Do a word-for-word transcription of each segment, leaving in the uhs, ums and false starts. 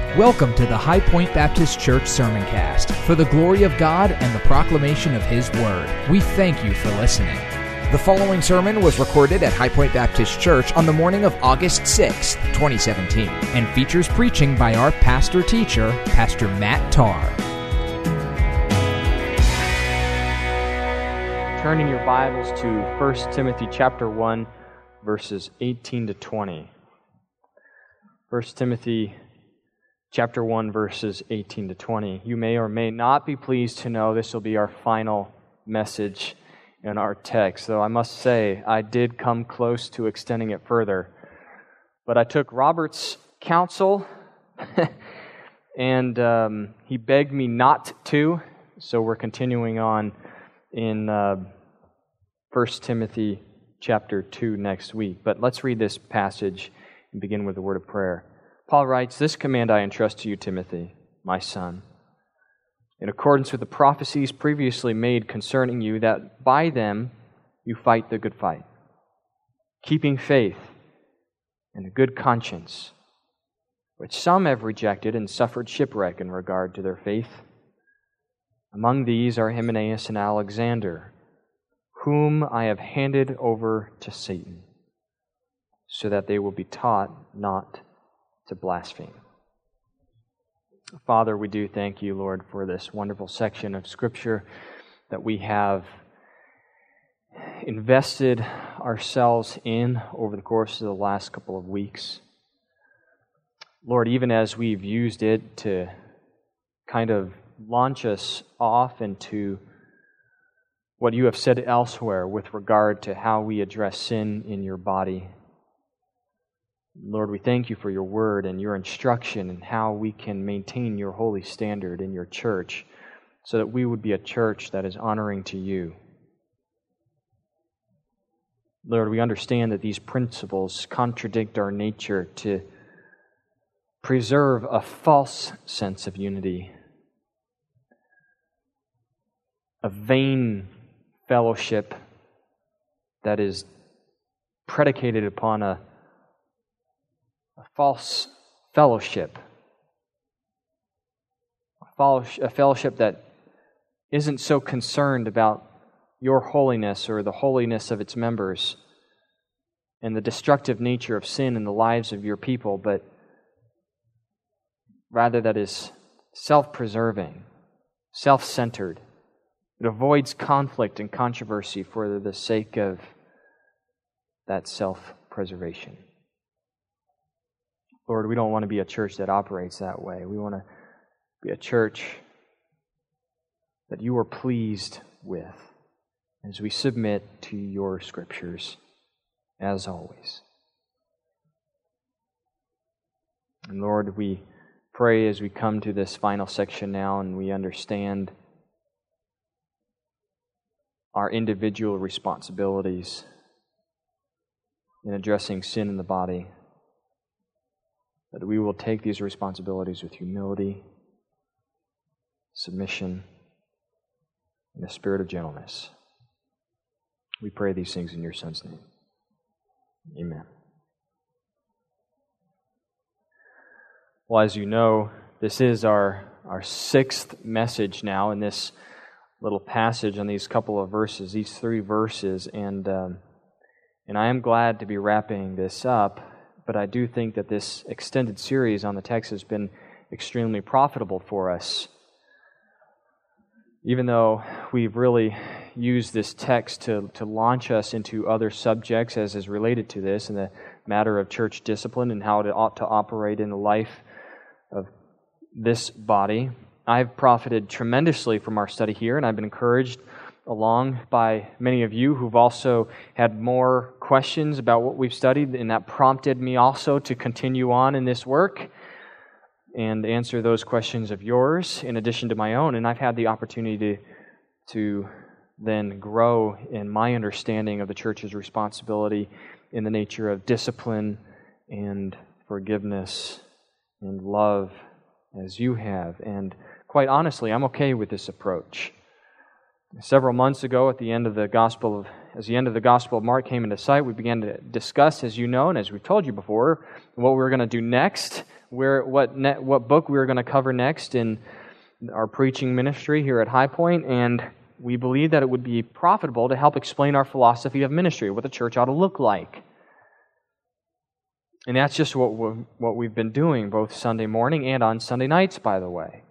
Welcome to the High Point Baptist Church Sermoncast for the glory of God and the proclamation of His Word. We thank you for listening. The following sermon was recorded at High Point Baptist Church on the morning of August sixth, twenty seventeen, and features preaching by our pastor-teacher, Pastor Matt Tarr. Turn in your Bibles to First Timothy chapter one, verses eighteen to twenty. First Timothy chapter one, verses eighteen to twenty. You may or may not be pleased to know this will be our final message in our text, though I must say I did come close to extending it further. But I took Robert's counsel, and um, he begged me not to, so we're continuing on in uh, First Timothy chapter two next week. But let's read this passage and begin with a word of prayer. Paul writes, "This command I entrust to you, Timothy, my son, in accordance with the prophecies previously made concerning you, that by them you fight the good fight, keeping faith and a good conscience, which some have rejected and suffered shipwreck in regard to their faith. Among these are Hymenaeus and Alexander, whom I have handed over to Satan, so that they will be taught not to blaspheme." Father, we do thank you, Lord, for this wonderful section of Scripture that we have invested ourselves in over the course of the last couple of weeks. Lord, even as we've used it to kind of launch us off into what you have said elsewhere with regard to how we address sin in your body, Lord, we thank you for your word and your instruction and how we can maintain your holy standard in your church so that we would be a church that is honoring to you. Lord, we understand that these principles contradict our nature to preserve a false sense of unity, a vain fellowship that is predicated upon a A false fellowship, a fellowship that isn't so concerned about your holiness or the holiness of its members and the destructive nature of sin in the lives of your people, but rather that is self-preserving, self-centered. It avoids conflict and controversy for the sake of that self-preservation. Lord, we don't want to be a church that operates that way. We want to be a church that you are pleased with as we submit to your Scriptures, as always. And Lord, we pray as we come to this final section now and we understand our individual responsibilities in addressing sin in the body, that we will take these responsibilities with humility, submission, and a spirit of gentleness. We pray these things in your Son's name. Amen. Well, as you know, this is our, our sixth message now in this little passage on these couple of verses, these three verses, and um, and I am glad to be wrapping this up. But I do think that this extended series on the text has been extremely profitable for us. Even though we've really used this text to, to launch us into other subjects as is related to this, in the matter of church discipline and how it ought to operate in the life of this body, I've profited tremendously from our study here, and I've been encouraged along by many of you who've also had more questions about what we've studied, and that prompted me also to continue on in this work and answer those questions of yours in addition to my own. And I've had the opportunity to, to then grow in my understanding of the church's responsibility in the nature of discipline and forgiveness and love as you have. And quite honestly, I'm okay with this approach. Several months ago, at the end of the Gospel of, as the end of the Gospel of Mark came into sight, we began to discuss, as you know, and as we've told you before, what we were going to do next where what ne- what book we're going to cover next in our preaching ministry here at High Point, and we believe that it would be profitable to help explain our philosophy of ministry, what the church ought to look like. And that's just what we're, what we've been doing, both Sunday morning and on Sunday nights, by the way.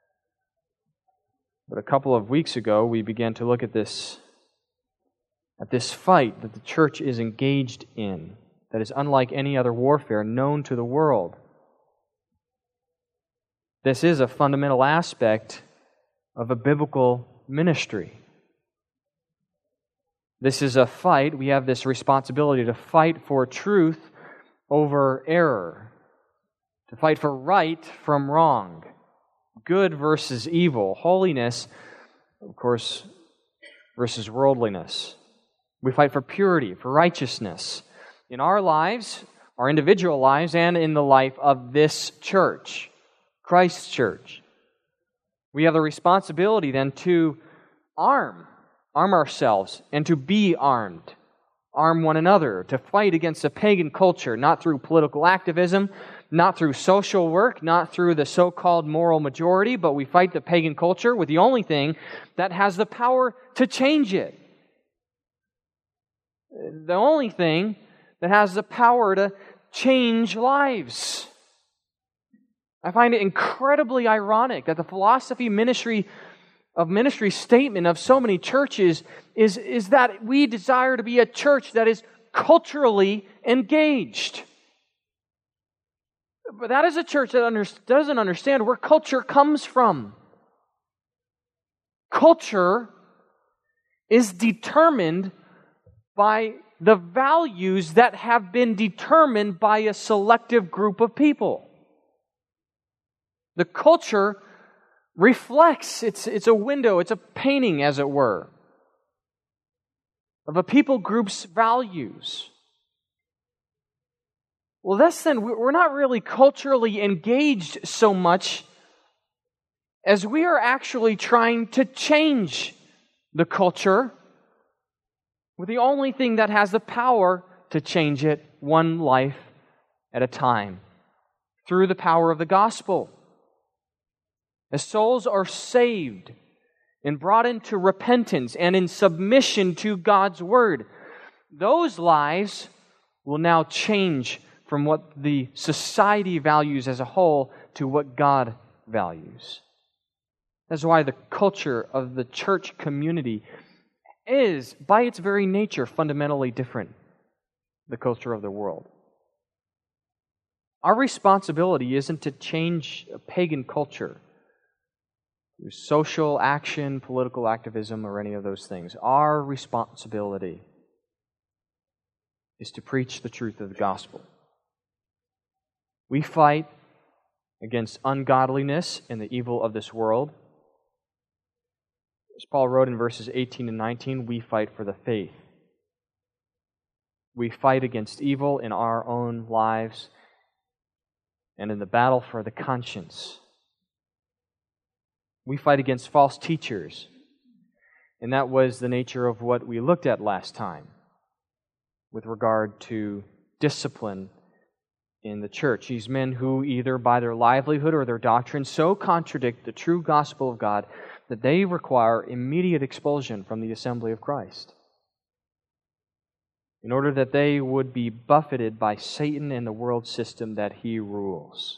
But a couple of weeks ago, we began to look at this, at this fight that the church is engaged in, that is unlike any other warfare known to the world. This is a fundamental aspect of a biblical ministry. This is a fight. We have this responsibility to fight for truth over error, to fight for right from wrong, good versus evil, holiness, of course, versus worldliness. We fight for purity, for righteousness in our lives, our individual lives, and in the life of this church, Christ's church. We have the responsibility then to arm, arm ourselves, and to be armed. Arm one another, to fight against a pagan culture, not through political activism, not through social work, not through the so-called moral majority, but we fight the pagan culture with the only thing that has the power to change it. The only thing that has the power to change lives. I find it incredibly ironic that the philosophy ministry of ministry statement of so many churches is, is that we desire to be a church that is culturally engaged. But that is a church that under, doesn't understand where culture comes from. Culture is determined by the values that have been determined by a selective group of people. The culture reflects, it's, it's a window, it's a painting, as it were, of a people group's values. Well, thus then, we're not really culturally engaged so much as we are actually trying to change the culture with the only thing that has the power to change it, one life at a time, through the power of the gospel. As souls are saved and brought into repentance and in submission to God's Word, those lives will now change from what the society values as a whole to what God values. That's why the culture of the church community is, by its very nature, fundamentally different than the culture of the world. Our responsibility isn't to change a pagan culture through social action, political activism, or any of those things. Our responsibility is to preach the truth of the gospel. We fight against ungodliness and the evil of this world. As Paul wrote in verses eighteen and nineteen, we fight for the faith. We fight against evil in our own lives and in the battle for the conscience. We fight against false teachers. And that was the nature of what we looked at last time with regard to discipline in the church. These men who either by their livelihood or their doctrine so contradict the true gospel of God that they require immediate expulsion from the assembly of Christ, in order that they would be buffeted by Satan and the world system that he rules.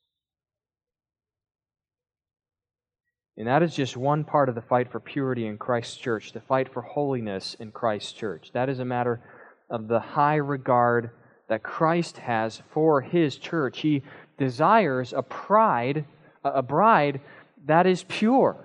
And that is just one part of the fight for purity in Christ's church, the fight for holiness in Christ's church. That is a matter of the high regard that Christ has for His church. He desires a pride, a bride that is pure.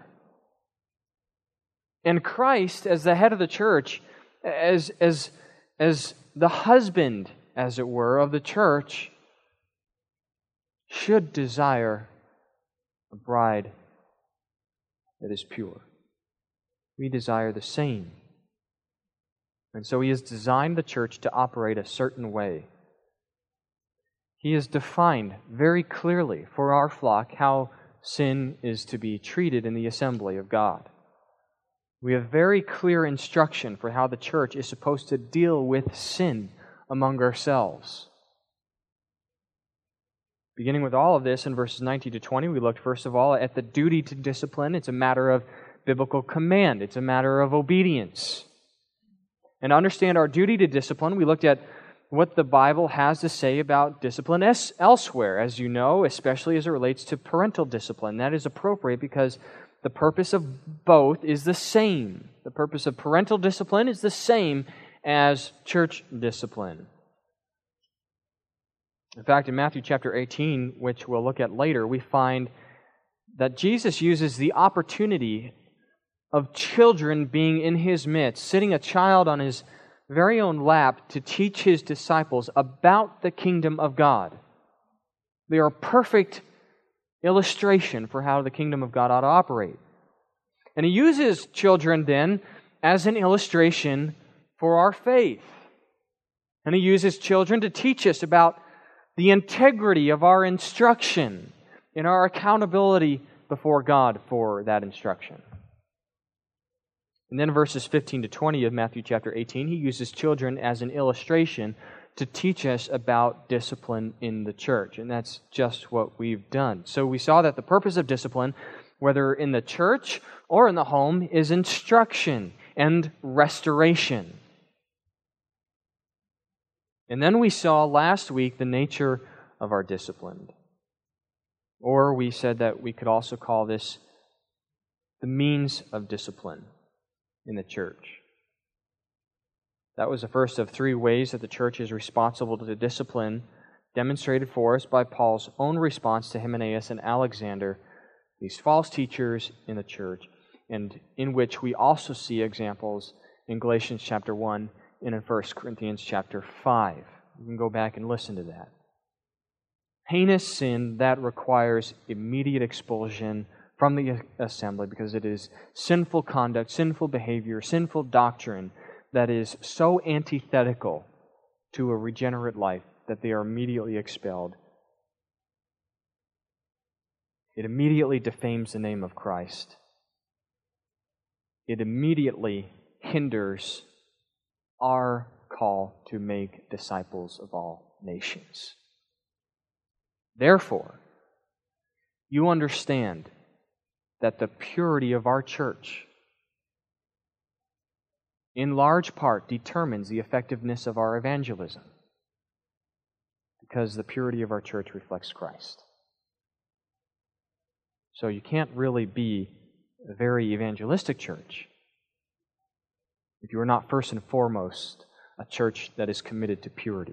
And Christ, as the head of the church, as, as, as the husband, as it were, of the church, should desire a bride that is pure. We desire the same. And so He has designed the church to operate a certain way. He has defined very clearly for our flock how sin is to be treated in the assembly of God. We have very clear instruction for how the church is supposed to deal with sin among ourselves. Beginning with all of this in verses nineteen to twenty, we looked first of all at the duty to discipline. It's a matter of biblical command. It's a matter of obedience. And to understand our duty to discipline, we looked at what the Bible has to say about discipline es- elsewhere, as you know, especially as it relates to parental discipline. That is appropriate because the purpose of both is the same. The purpose of parental discipline is the same as church discipline. In fact, in Matthew chapter eighteen, which we'll look at later, we find that Jesus uses the opportunity of children being in His midst, sitting a child on His very own lap to teach His disciples about the kingdom of God. They are a perfect illustration for how the kingdom of God ought to operate. And He uses children then as an illustration for our faith. And He uses children to teach us about the integrity of our instruction and our accountability before God for that instruction. And then verses fifteen to twenty of Matthew chapter eighteen, He uses children as an illustration to teach us about discipline in the church. And that's just what we've done. So we saw that the purpose of discipline, whether in the church or in the home, is instruction and restoration. And then we saw last week the nature of our discipline. Or we said that we could also call this the means of discipline in the church. That was the first of three ways that the church is responsible to discipline, demonstrated for us by Paul's own response to Hymenaeus and Alexander, these false teachers in the church, and in which we also see examples in Galatians chapter one and in First Corinthians chapter five. You can go back and listen to that. Heinous sin that requires immediate expulsion from the assembly because it is sinful conduct, sinful behavior, sinful doctrine that is so antithetical to a regenerate life that they are immediately expelled. It immediately defames the name of Christ. It immediately hinders our call to make disciples of all nations. Therefore, you understand that the purity of our church in large part determines the effectiveness of our evangelism, because the purity of our church reflects Christ. So you can't really be a very evangelistic church if you are not first and foremost a church that is committed to purity.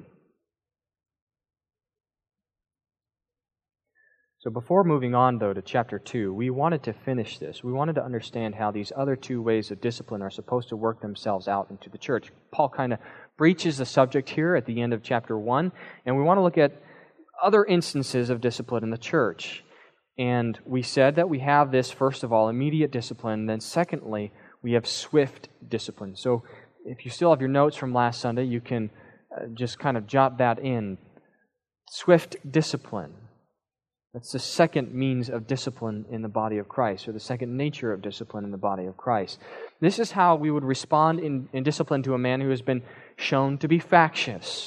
So before moving on, though, to chapter two, we wanted to finish this. We wanted to understand how these other two ways of discipline are supposed to work themselves out into the church. Paul kind of breaches the subject here at the end of chapter one, and we want to look at other instances of discipline in the church. And we said that we have this, first of all, immediate discipline, then secondly, we have swift discipline. So if you still have your notes from last Sunday, you can uh, just kind of jot that in. Swift discipline. That's the second means of discipline in the body of Christ, or the second nature of discipline in the body of Christ. This is how we would respond in, in discipline to a man who has been shown to be factious.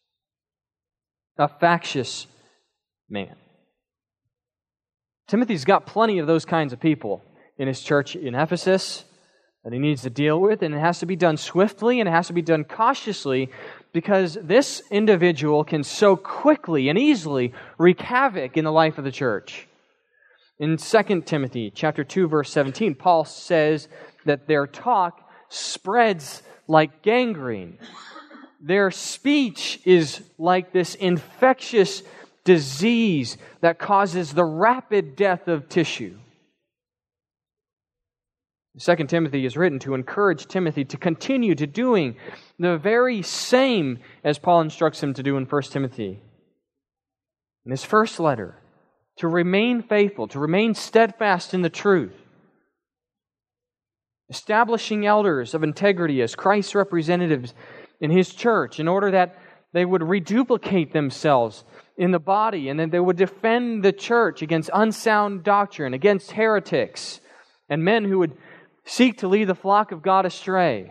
A factious man. Timothy's got plenty of those kinds of people in his church in Ephesus that he needs to deal with, and it has to be done swiftly and it has to be done cautiously, because this individual can so quickly and easily wreak havoc in the life of the church. In Second Timothy chapter two, verse seventeen, Paul says that their talk spreads like gangrene. Their speech is like this infectious disease that causes the rapid death of tissue. Second Timothy is written to encourage Timothy to continue to doing the very same as Paul instructs him to do in First Timothy. In his first letter, to remain faithful, to remain steadfast in the truth, establishing elders of integrity as Christ's representatives in His church in order that they would reduplicate themselves in the body, and then they would defend the church against unsound doctrine, against heretics, and men who would seek to lead the flock of God astray.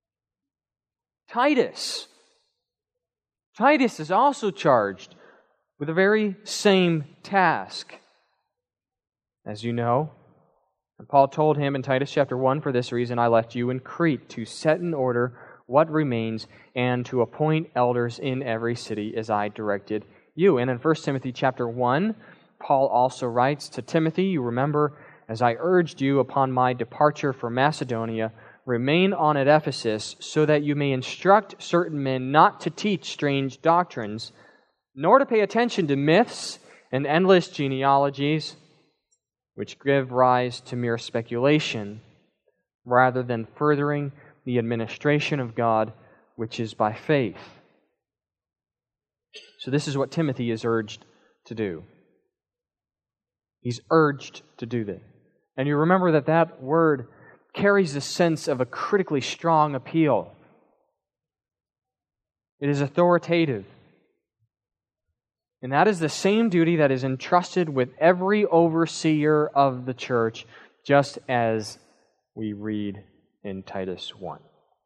Titus. Titus is also charged with the very same task. As you know, and Paul told him in Titus chapter one, "For this reason I left you in Crete, to set in order what remains, and to appoint elders in every city as I directed you." And in First Timothy chapter one, Paul also writes to Timothy, "You remember, as I urged you upon my departure from Macedonia, remain on at Ephesus, so that you may instruct certain men not to teach strange doctrines, nor to pay attention to myths and endless genealogies, which give rise to mere speculation, rather than furthering the administration of God, which is by faith." So this is what Timothy is urged to do. He's urged to do this. And you remember that that word carries the sense of a critically strong appeal. It is authoritative. And that is the same duty that is entrusted with every overseer of the church, just as we read in Titus one.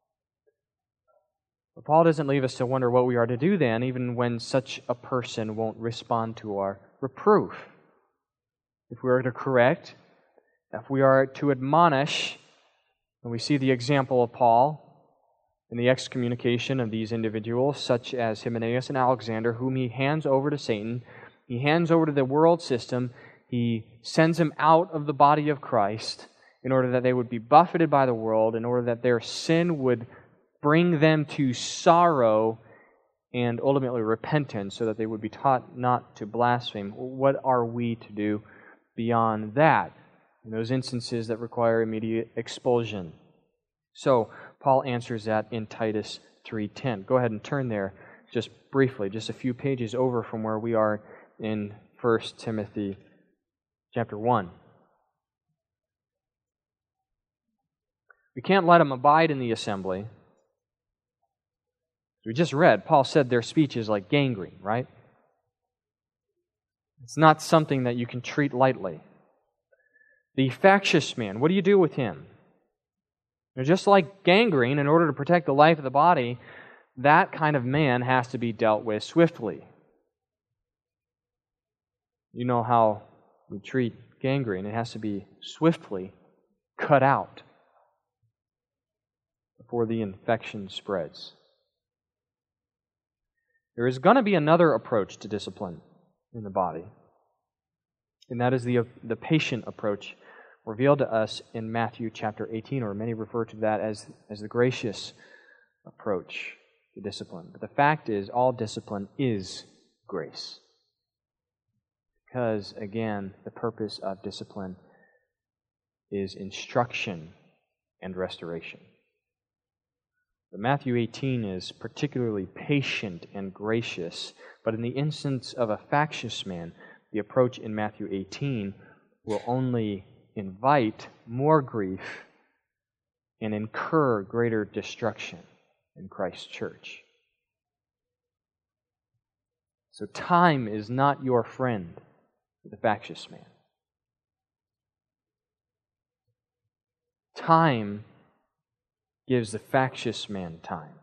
But Paul doesn't leave us to wonder what we are to do then, even when such a person won't respond to our reproof. If we are to correct, if we are to admonish, and we see the example of Paul in the excommunication of these individuals, such as Hymenaeus and Alexander, whom he hands over to Satan, he hands over to the world system, he sends them out of the body of Christ in order that they would be buffeted by the world, in order that their sin would bring them to sorrow and ultimately repentance, so that they would be taught not to blaspheme. What are we to do beyond that, in those instances that require immediate expulsion? So, Paul answers that in Titus three ten. Go ahead and turn there just briefly, just a few pages over from where we are in First Timothy chapter one. We can't let them abide in the assembly. We just read, Paul said their speech is like gangrene, right? It's not something that you can treat lightly. The factious man, what do you do with him? Now, just like gangrene, in order to protect the life of the body, that kind of man has to be dealt with swiftly. You know how we treat gangrene. It has to be swiftly cut out before the infection spreads. There is going to be another approach to discipline in the body, and that is the, the patient approach revealed to us in Matthew chapter eighteen, or many refer to that as, as the gracious approach to discipline. But the fact is, all discipline is grace. Because, again, the purpose of discipline is instruction and restoration. But Matthew eighteen is particularly patient and gracious, but in the instance of a factious man, the approach in Matthew eighteen will only invite more grief and incur greater destruction in Christ's church. So time is not your friend for the factious man. Time gives the factious man time.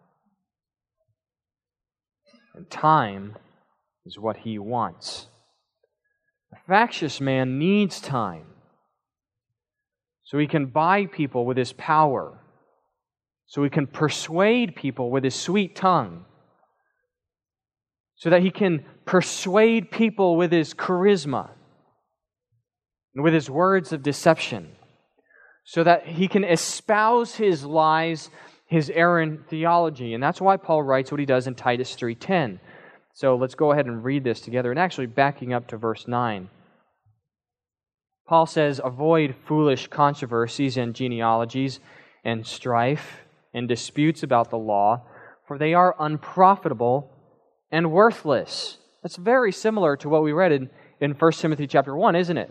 And time is what he wants. The factious man needs time, so he can buy people with his power, so he can persuade people with his sweet tongue, so that he can persuade people with his charisma and with his words of deception, so that he can espouse his lies, his errant theology. And that's why Paul writes what he does in Titus three ten. So let's go ahead and read this together, and actually backing up to verse nine. Paul says, "Avoid foolish controversies and genealogies and strife and disputes about the law, for they are unprofitable and worthless." That's very similar to what we read in, in First Timothy chapter one, isn't it?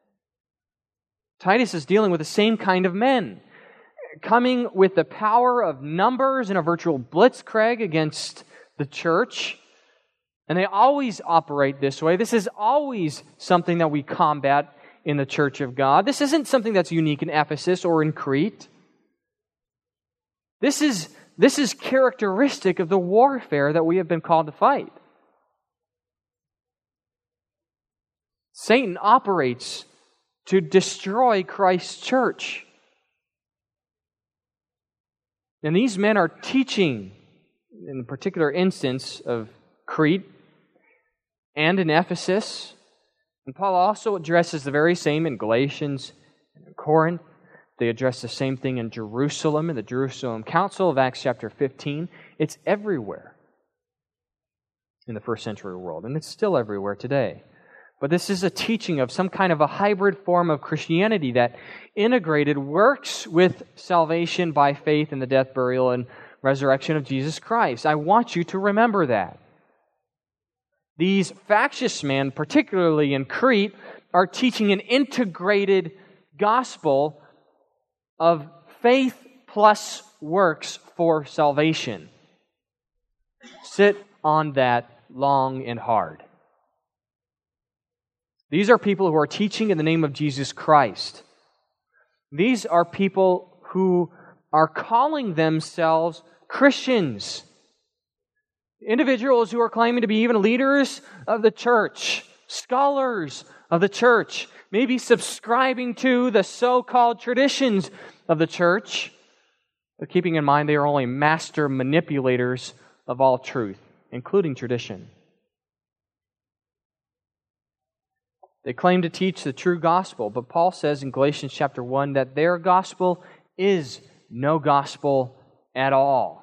Titus is dealing with the same kind of men, coming with the power of numbers in a virtual blitzkrieg against the church. And they always operate this way. This is always something that we combat in the church of God. This isn't something that's unique in Ephesus or in Crete. This is, this is characteristic of the warfare that we have been called to fight. Satan operates to destroy Christ's church. And these men are teaching, in a particular instance of Crete and in Ephesus. And Paul also addresses the very same in Galatians and in Corinth. They address the same thing in Jerusalem, in the Jerusalem Council of Acts chapter fifteen. It's everywhere in the first century world, and it's still everywhere today. But this is a teaching of some kind of a hybrid form of Christianity that integrated works with salvation by faith in the death, burial, and resurrection of Jesus Christ. I want you to remember that. These factious men, particularly in Crete, are teaching an integrated gospel of faith plus works for salvation. Sit on that long and hard. These are people who are teaching in the name of Jesus Christ. These are people who are calling themselves Christians. Individuals who are claiming to be even leaders of the church, scholars of the church, maybe subscribing to the so-called traditions of the church, but keeping in mind they are only master manipulators of all truth, including tradition. They claim to teach the true gospel, but Paul says in Galatians chapter one that their gospel is no gospel at all.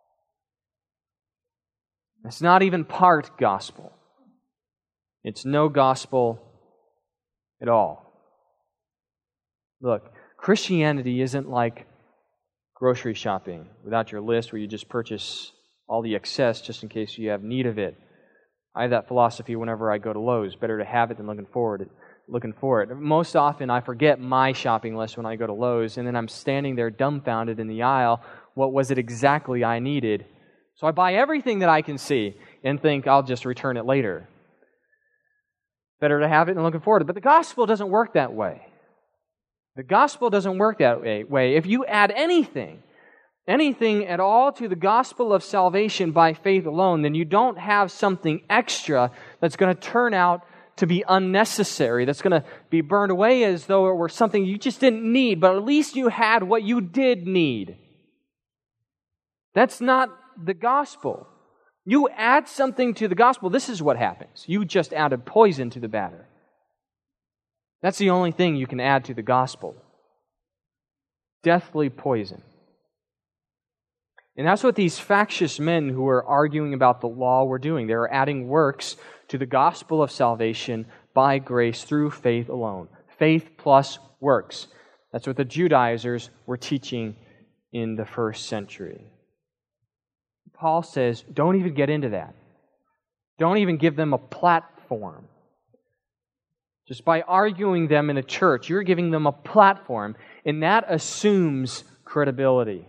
It's not even part gospel. It's no gospel at all. Look, Christianity isn't like grocery shopping without your list where you just purchase all the excess just in case you have need of it. I have that philosophy whenever I go to Lowe's. Better to have it than looking forward, looking for it. Most often I forget my shopping list when I go to Lowe's, and then I'm standing there dumbfounded in the aisle. What was it exactly I needed? So I buy everything that I can see and think I'll just return it later. Better to have it than looking forward to it. But the gospel doesn't work that way. The gospel doesn't work that way. If you add anything, anything at all to the gospel of salvation by faith alone, then you don't have something extra that's going to turn out to be unnecessary, that's going to be burned away as though it were something you just didn't need, but at least you had what you did need. That's not the gospel. You add something to the gospel, this is what happens. You just added poison to the batter. That's the only thing you can add to the gospel. Deathly poison. And that's what these factious men who are arguing about the law were doing. They were adding works to the gospel of salvation by grace through faith alone. Faith plus works. That's what the Judaizers were teaching in the first century. Paul says, don't even get into that. Don't even give them a platform. Just by arguing them in a church, you're giving them a platform, and that assumes credibility.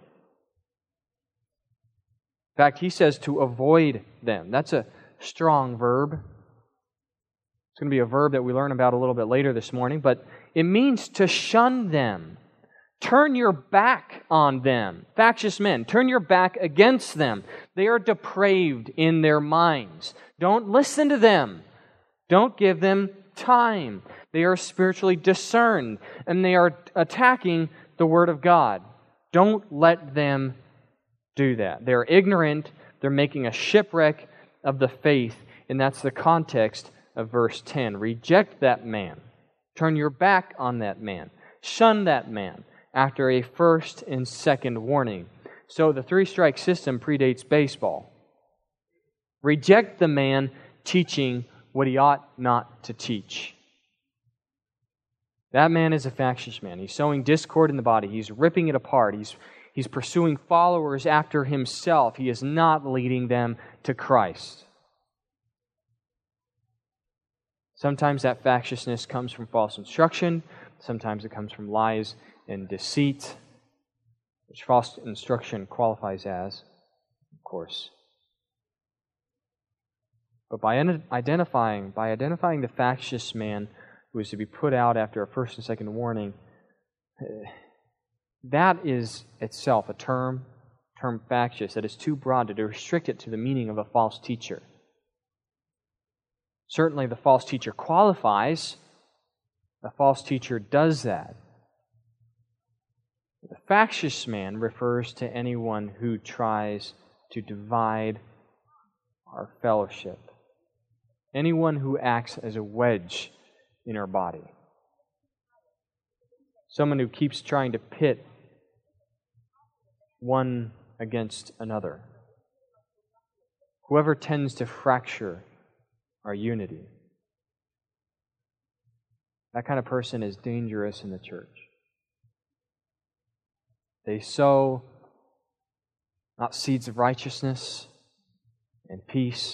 In fact, he says to avoid them. That's a strong verb. It's going to be a verb that we learn about a little bit later this morning, but it means to shun them. Turn your back on them. Factious men, turn your back against them. They are depraved in their minds. Don't listen to them. Don't give them time. They are spiritually discerned, and they are attacking the Word of God. Don't let them do that. They're ignorant. They're making a shipwreck of the faith, and that's the context of verse ten. Reject that man. Turn your back on that man. Shun that man after a first and second warning. So the three-strike system predates baseball. Reject the man teaching what he ought not to teach. That man is a factious man. He's sowing discord in the body. He's ripping it apart. He's He's pursuing followers after himself. He is not leading them to Christ. Sometimes that factiousness comes from false instruction. Sometimes it comes from lies and deceit, which false instruction qualifies as, of course. But by identifying, by identifying the factious man who is to be put out after a first and second warning, that is itself a term, term factious, that is too broad to restrict it to the meaning of a false teacher. Certainly the false teacher qualifies A false teacher does that. The factious man refers to anyone who tries to divide our fellowship. Anyone who acts as a wedge in our body. Someone who keeps trying to pit one against another. Whoever tends to fracture our unity. That kind of person is dangerous in the church. They sow not seeds of righteousness and peace.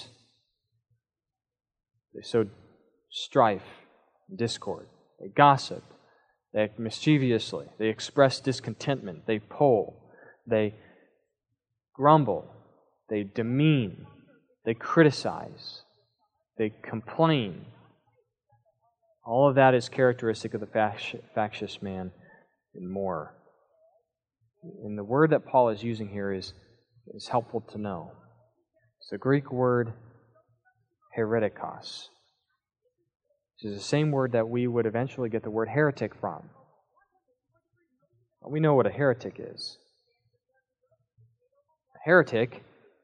They sow strife and discord. They gossip. They act mischievously. They express discontentment. They poll. They grumble. They demean. They criticize. They complain. All of that is characteristic of the factious man and more. And the word that Paul is using here is, is helpful to know. It's the Greek word heretikos, which is the same word that we would eventually get the word heretic from. We know what a heretic is. A heretic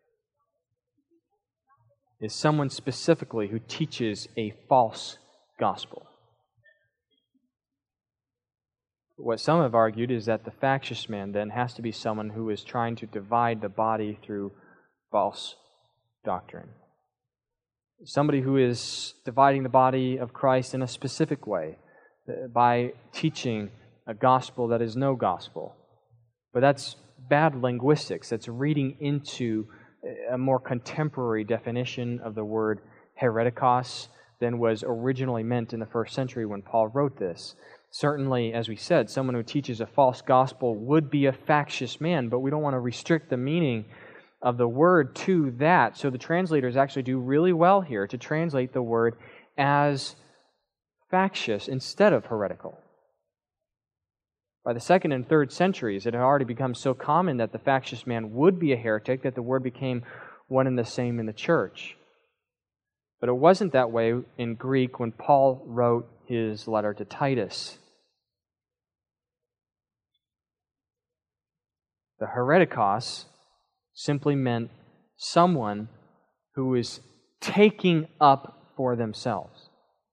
is someone specifically who teaches a false gospel. What some have argued is that the factious man then has to be someone who is trying to divide the body through false doctrine. Somebody who is dividing the body of Christ in a specific way by teaching a gospel that is no gospel. But that's bad linguistics. That's reading into a more contemporary definition of the word heretikos than was originally meant in the first century when Paul wrote this. Certainly, as we said, someone who teaches a false gospel would be a factious man, but we don't want to restrict the meaning of the word to that. So the translators actually do really well here to translate the word as factious instead of heretical. By the second and third centuries, it had already become so common that the factious man would be a heretic that the word became one and the same in the church. But it wasn't that way in Greek when Paul wrote his letter to Titus. The heretikos simply meant someone who is taking up for themselves.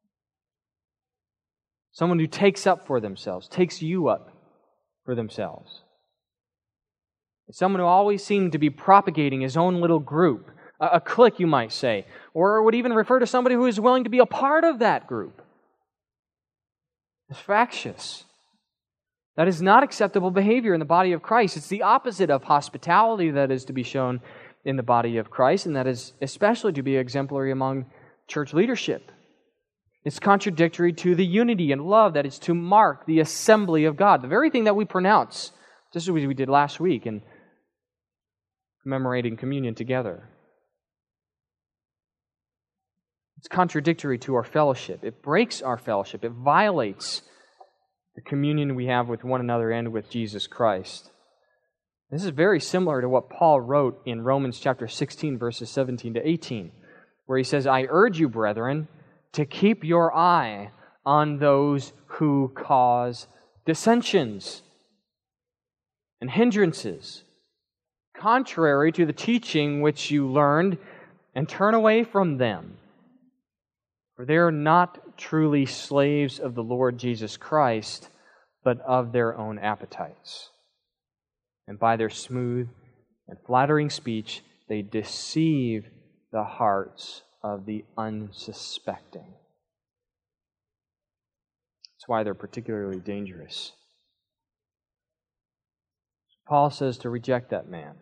Someone who takes up for themselves, takes you up for themselves. It's someone who always seemed to be propagating his own little group, a, a clique, you might say, or would even refer to somebody who is willing to be a part of that group. It's factious. That is not acceptable behavior in the body of Christ. It's the opposite of hospitality that is to be shown in the body of Christ, and that is especially to be exemplary among church leadership. It's contradictory to the unity and love that is to mark the assembly of God, the very thing that we pronounce, just as we did last week in commemorating communion together. It's contradictory to our fellowship. It breaks our fellowship. It violates the communion we have with one another and with Jesus Christ. This is very similar to what Paul wrote in Romans chapter sixteen, verses seventeen to eighteen, where he says, I urge you, brethren, to keep your eye on those who cause dissensions and hindrances, contrary to the teaching which you learned, and turn away from them. For they are not truly slaves of the Lord Jesus Christ, but of their own appetites. And by their smooth and flattering speech, they deceive the hearts of the unsuspecting. That's why they're particularly dangerous. Paul says to reject that man.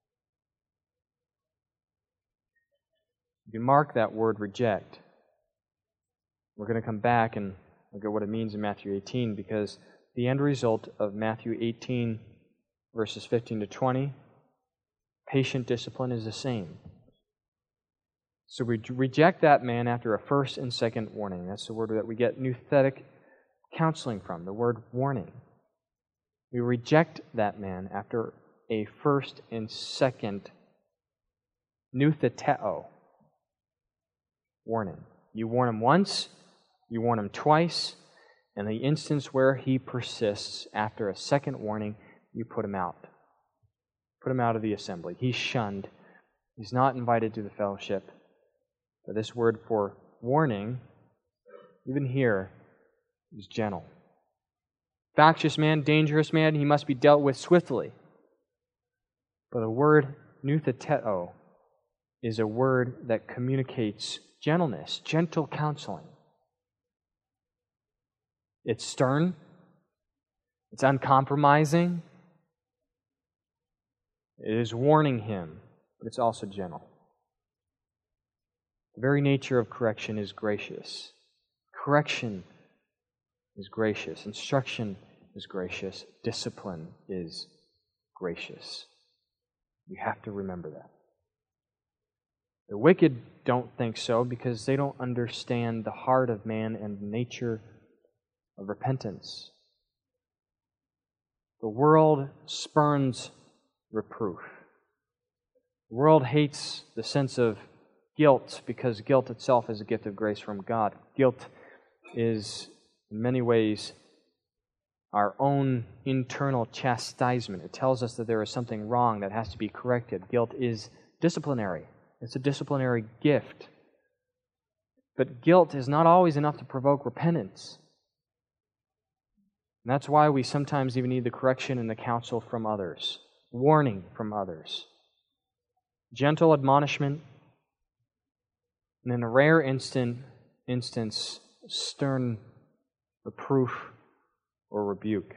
You mark that word reject. We're going to come back and look at what it means in Matthew eighteen, because the end result of Matthew eighteen, verses fifteen to twenty, patient discipline is the same. So we reject that man after a first and second warning. That's the word that we get nouthetic counseling from, the word warning. We reject that man after a first and second noutheteo, warning. You warn him once, you warn him twice, And the instance where he persists after a second warning, you put him out. Put him out of the assembly. He's shunned. He's not invited to the fellowship. But this word for warning, even here, is gentle. Factious man, dangerous man, he must be dealt with swiftly. But the word noutheteo is a word that communicates gentleness, gentle counseling. It's stern. It's uncompromising. It is warning him, but it's also gentle. The very nature of correction is gracious. Correction is gracious. Instruction is gracious. Discipline is gracious. You have to remember that. The wicked don't think so because they don't understand the heart of man and the nature of repentance. The world spurns reproof. The world hates the sense of guilt because guilt itself is a gift of grace from God. Guilt is, in many ways, our own internal chastisement. It tells us that there is something wrong that has to be corrected. Guilt is disciplinary. It's a disciplinary gift. But guilt is not always enough to provoke repentance. And that's why we sometimes even need the correction and the counsel from others, warning from others, gentle admonishment, and in a rare instant, instance, stern reproof or rebuke.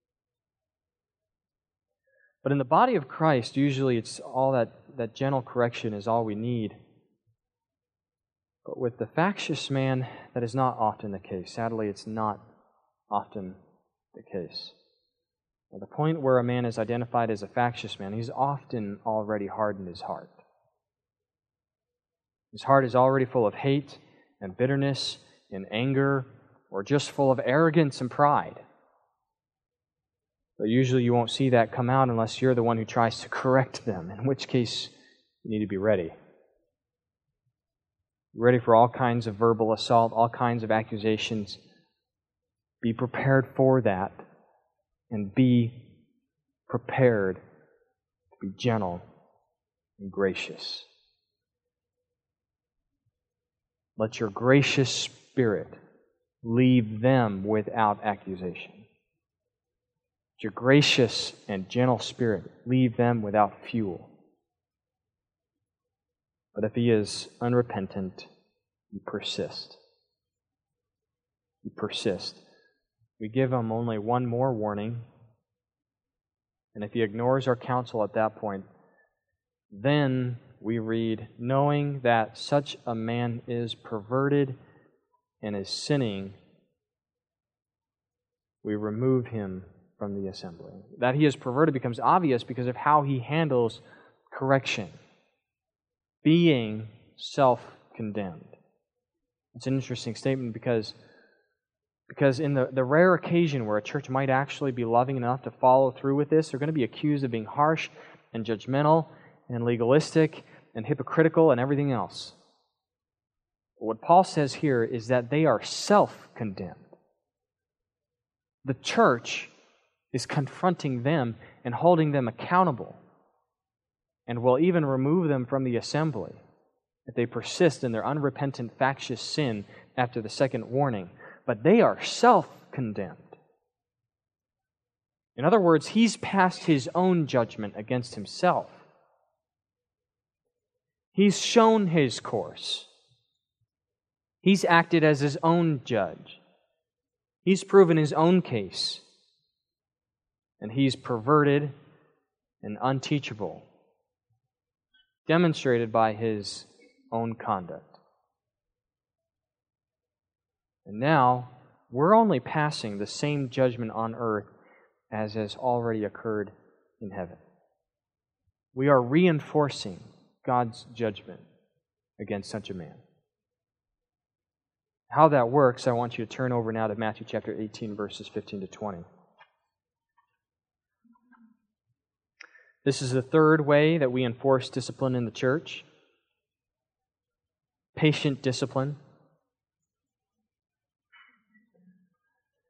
But in the body of Christ, usually it's all that, that gentle correction is all we need. But with the factious man, that is not often the case. Sadly, it's not often the case. At the point where a man is identified as a factious man, he's often already hardened his heart. His heart is already full of hate and bitterness and anger, or just full of arrogance and pride. But usually you won't see that come out unless you're the one who tries to correct them, in which case you need to be ready. Ready for all kinds of verbal assault, all kinds of accusations. Be prepared for that, and be prepared to be gentle and gracious. Let your gracious spirit leave them without accusation. Let your gracious and gentle spirit leave them without fuel. But if he is unrepentant, you persist. You persist. We give him only one more warning, and if he ignores our counsel at that point, then we read, knowing that such a man is perverted and is sinning, we remove him from the assembly. That he is perverted becomes obvious because of how he handles correction, being self-condemned. It's an interesting statement because Because in the, the rare occasion where a church might actually be loving enough to follow through with this, they're going to be accused of being harsh and judgmental and legalistic and hypocritical and everything else. But what Paul says here is that they are self-condemned. The church is confronting them and holding them accountable, and will even remove them from the assembly if they persist in their unrepentant, factious sin after the second warning. But they are self-condemned. In other words, he's passed his own judgment against himself. He's shown his course. He's acted as his own judge. He's proven his own case. And he's perverted and unteachable, demonstrated by his own conduct. And now, we're only passing the same judgment on earth as has already occurred in heaven. We are reinforcing God's judgment against such a man. How that works, I want you to turn over now to Matthew chapter eighteen, verses fifteen to twenty. This is the third way that we enforce discipline in the church. Patient discipline.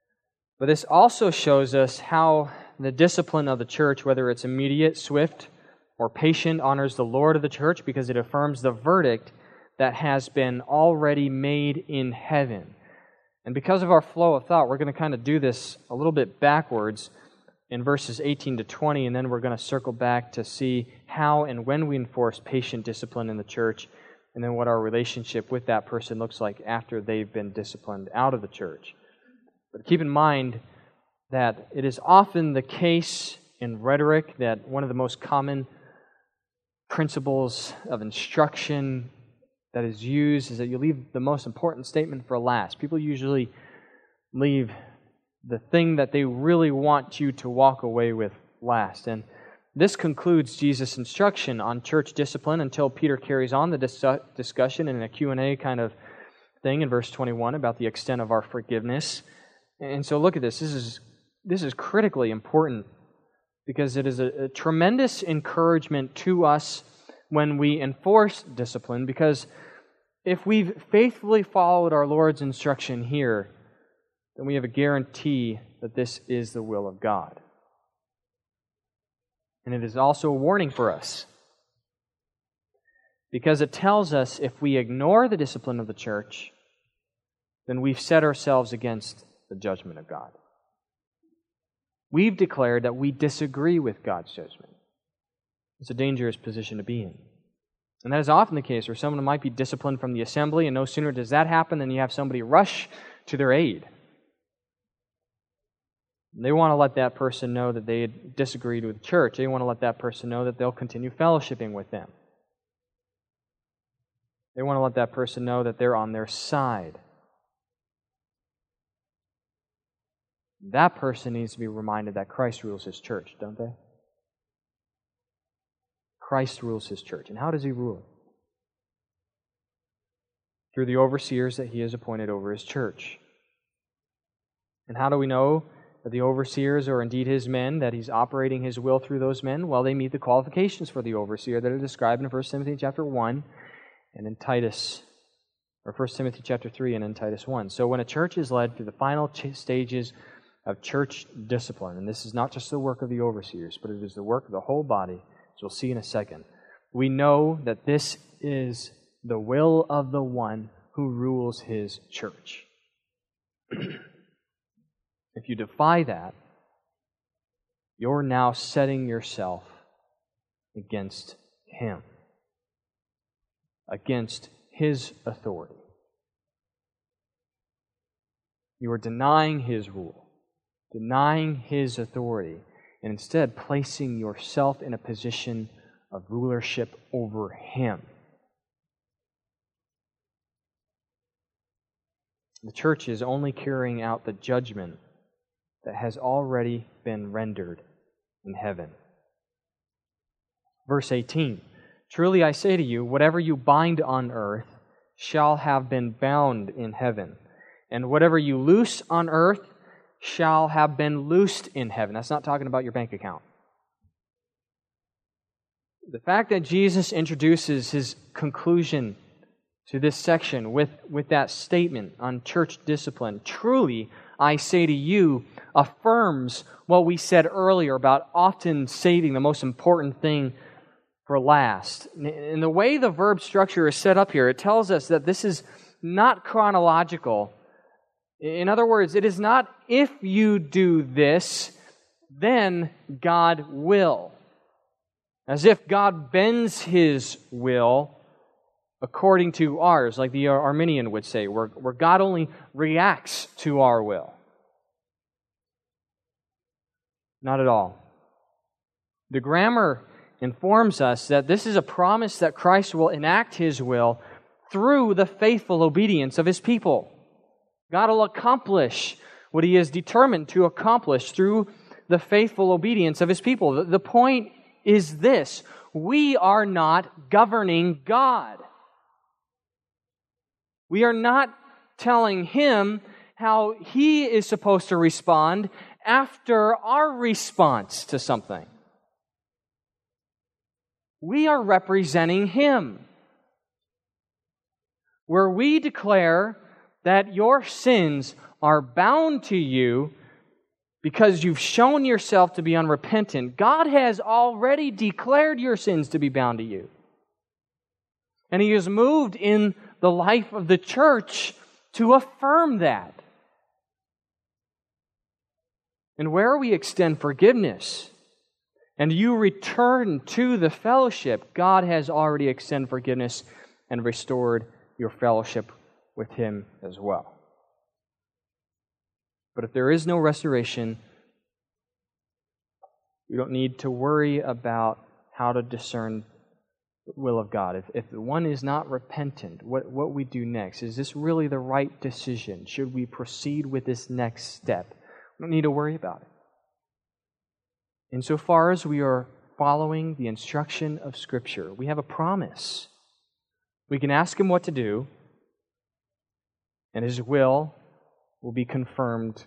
But this also shows us how the discipline of the church, whether it's immediate, swift, or patient, honors the Lord of the church because it affirms the verdict that has been already made in heaven. And because of our flow of thought, we're going to kind of do this a little bit backwards in verses eighteen to twenty, and then we're going to circle back to see how and when we enforce patient discipline in the church, and then what our relationship with that person looks like after they've been disciplined out of the church. But keep in mind that it is often the case in rhetoric that one of the most common principles of instruction that is used is that you leave the most important statement for last. People usually leave the thing that they really want you to walk away with last. And this concludes Jesus' instruction on church discipline until Peter carries on the dis- discussion in a Q and A kind of thing in verse twenty-one about the extent of our forgiveness. And so look at this. This is, this is critically important because it is a, a tremendous encouragement to us when we enforce discipline, because if we've faithfully followed our Lord's instruction here, then we have a guarantee that this is the will of God. And it is also a warning for us, because it tells us if we ignore the discipline of the church, then we've set ourselves against the judgment of God. We've declared that we disagree with God's judgment. It's a dangerous position to be in. And that is often the case where someone might be disciplined from the assembly, and no sooner does that happen than you have somebody rush to their aid. They want to let that person know that they disagreed with the church. They want to let that person know that they'll continue fellowshipping with them. They want to let that person know that they're on their side. That person needs to be reminded that Christ rules His church, don't they? Christ rules His church. And how does He rule it? Through the overseers that He has appointed over His church. And how do we know that the overseers are indeed His men, that He's operating His will through those men? Well, they meet the qualifications for the overseer that are described in First Timothy chapter one and in Titus, or First Timothy chapter three and in Titus one. So when a church is led through the final ch- stages of church discipline, and this is not just the work of the overseers, but it is the work of the whole body, as we'll see in a second, we know that this is the will of the one who rules His church. If you defy that, you're now setting yourself against Him, against His authority. You are denying His rule, denying His authority, and instead placing yourself in a position of rulership over Him. The church is only carrying out the judgment that has already been rendered in heaven. Verse eighteen, truly I say to you, whatever you bind on earth shall have been bound in heaven, and whatever you loose on earth shall have been loosed in heaven. That's not talking about your bank account. The fact that Jesus introduces His conclusion to this section with, with that statement on church discipline, truly, I say to you, affirms what we said earlier about often saving the most important thing for last. In the way the verb structure is set up here, it tells us that this is not chronological. In other words, it is not if you do this, then God will. As if God bends His will according to ours, like the Arminian would say, where, where God only reacts to our will. Not at all. The grammar informs us that this is a promise that Christ will enact His will through the faithful obedience of His people. God will accomplish what He is determined to accomplish through the faithful obedience of His people. The, the point is this: we are not governing God. We are not telling Him how He is supposed to respond after our response to something. We are representing Him. Where we declare that your sins are bound to you because you've shown yourself to be unrepentant, God has already declared your sins to be bound to you. And He has moved in the life of the church to affirm that. And where we extend forgiveness and you return to the fellowship, God has already extended forgiveness and restored your fellowship with Him as well. But if there is no restoration, we don't need to worry about how to discern the will of God. If, if the one is not repentant, what, what we do next, is this really the right decision? Should we proceed with this next step? We don't need to worry about it. Insofar as we are following the instruction of Scripture, we have a promise. We can ask Him what to do, and His will will be confirmed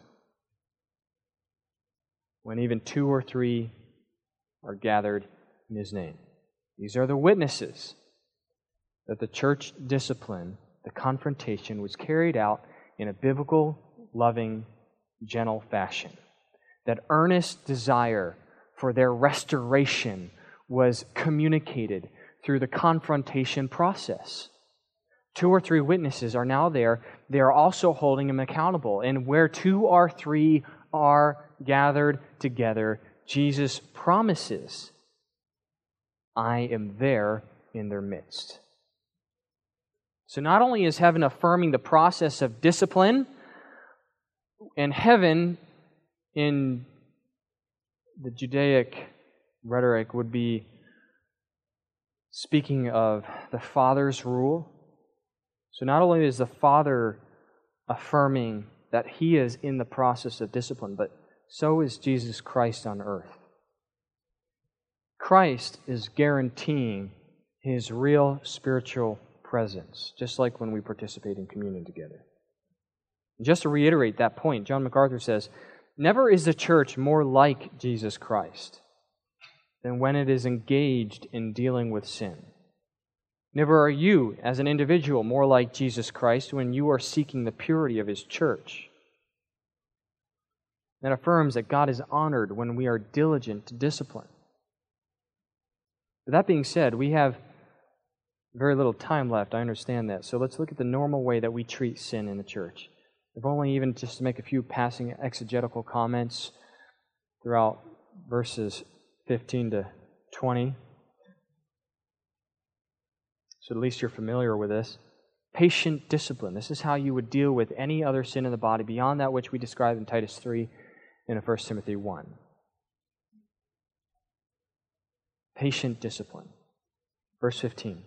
when even two or three are gathered in His name. These are the witnesses that the church discipline, the confrontation, was carried out in a biblical, loving, gentle fashion. That earnest desire for their restoration was communicated through the confrontation process. Two or three witnesses are now there. They are also holding Him accountable. And where two or three are gathered together, Jesus promises, I am there in their midst. So not only is heaven affirming the process of discipline, and heaven in the Judaic rhetoric would be speaking of the Father's rule. So not only is the Father affirming that He is in the process of discipline, but so is Jesus Christ on earth. Christ is guaranteeing His real spiritual presence, just like when we participate in communion together. Just to reiterate that point, John MacArthur says, never is the church more like Jesus Christ than when it is engaged in dealing with sin. Never are you, as an individual, more like Jesus Christ when you are seeking the purity of His church. That affirms that God is honored when we are diligent to discipline. But that being said, we have very little time left. I understand that. So let's look at the normal way that we treat sin in the church. If only even just to make a few passing exegetical comments throughout verses fifteen to twenty. So at least you're familiar with this. Patient discipline. This is how you would deal with any other sin in the body beyond that which we described in Titus three and in First Timothy one. Patient discipline. Verse fifteen.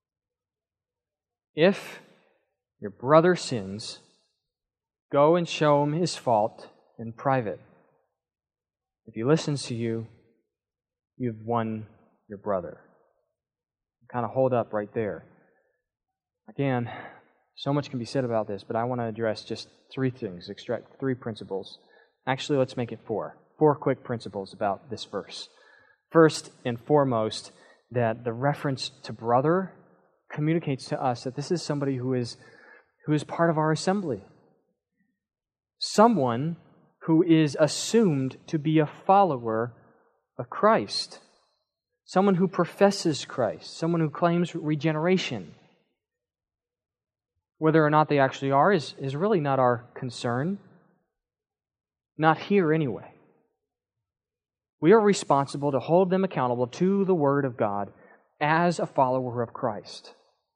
If your brother sins, go and show him his fault in private. If he listens to you, you've won your brother. Kind of hold up right there. Again, so much can be said about this, but I want to address just three things, extract three principles. Actually, let's make it four. Four quick principles about this verse. First and foremost, that the reference to brother communicates to us that this is somebody who is, who is part of our assembly. Someone who is assumed to be a follower of Christ. Someone who professes Christ. Someone who claims regeneration. Whether or not they actually are is, is really not our concern. Not here anyway. We are responsible to hold them accountable to the Word of God as a follower of Christ.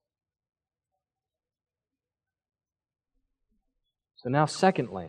So now, secondly,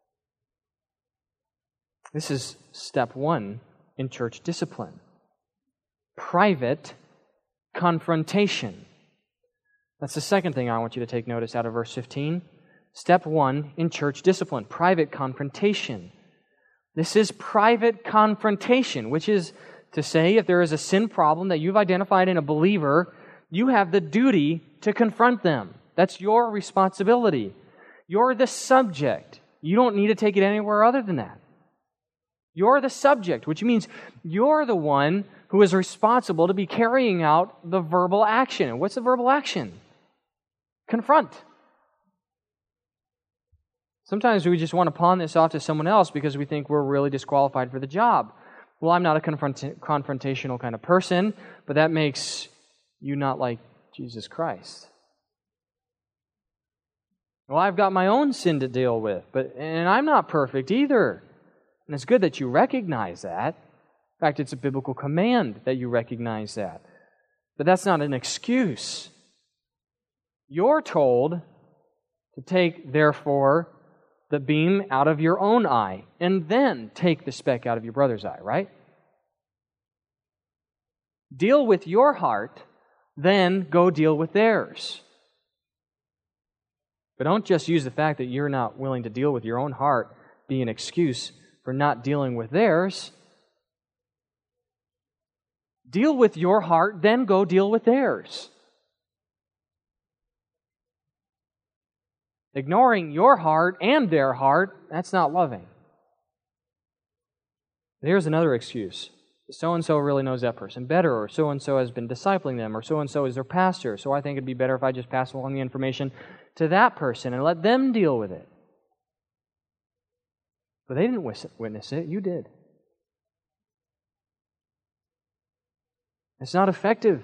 this is step one in church discipline. Private confrontation. That's the second thing I want you to take notice out of verse fifteen. Step one in church discipline, private confrontation. This is private confrontation, which is to say, if there is a sin problem that you've identified in a believer, you have the duty to confront them. That's your responsibility. You're the subject. You don't need to take it anywhere other than that. You're the subject, which means you're the one who is responsible to be carrying out the verbal action. And what's the verbal action? Confront. Sometimes we just want to pawn this off to someone else because we think we're really disqualified for the job. Well, I'm not a confront- confrontational kind of person, but that makes you not like Jesus Christ. Well, I've got my own sin to deal with, but and I'm not perfect either. And it's good that you recognize that. In fact, it's a biblical command that you recognize that. But that's not an excuse. You're told to take, therefore, the beam out of your own eye, and then take the speck out of your brother's eye, right? Deal with your heart, then go deal with theirs. But don't just use the fact that you're not willing to deal with your own heart be an excuse for not dealing with theirs. Deal with your heart, then go deal with theirs. Ignoring your heart and their heart, that's not loving. Here's another excuse. So-and-so really knows that person better, or so-and-so has been discipling them, or so-and-so is their pastor, so I think it'd be better if I just pass along the information to that person and let them deal with it. But they didn't witness it, you did. It's not effective.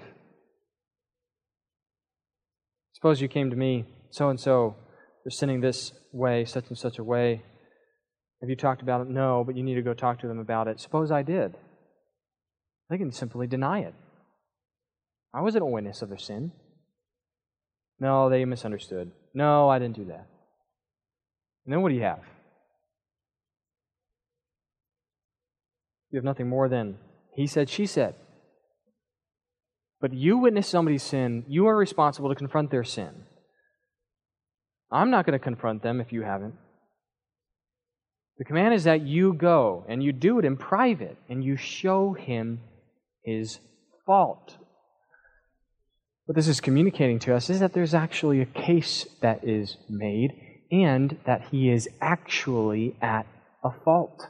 Suppose you came to me, so-and-so, they're sinning this way, such and such a way. Have you talked about it? No, but you need to go talk to them about it. Suppose I did. They can simply deny it. I wasn't a witness of their sin. No, they misunderstood. No, I didn't do that. And then what do you have? You have nothing more than he said, she said. But you witness somebody's sin, you are responsible to confront their sin. I'm not going to confront them if you haven't. The command is that you go, and you do it in private, and you show him his fault. What this is communicating to us is that there's actually a case that is made, and that he is actually at a fault.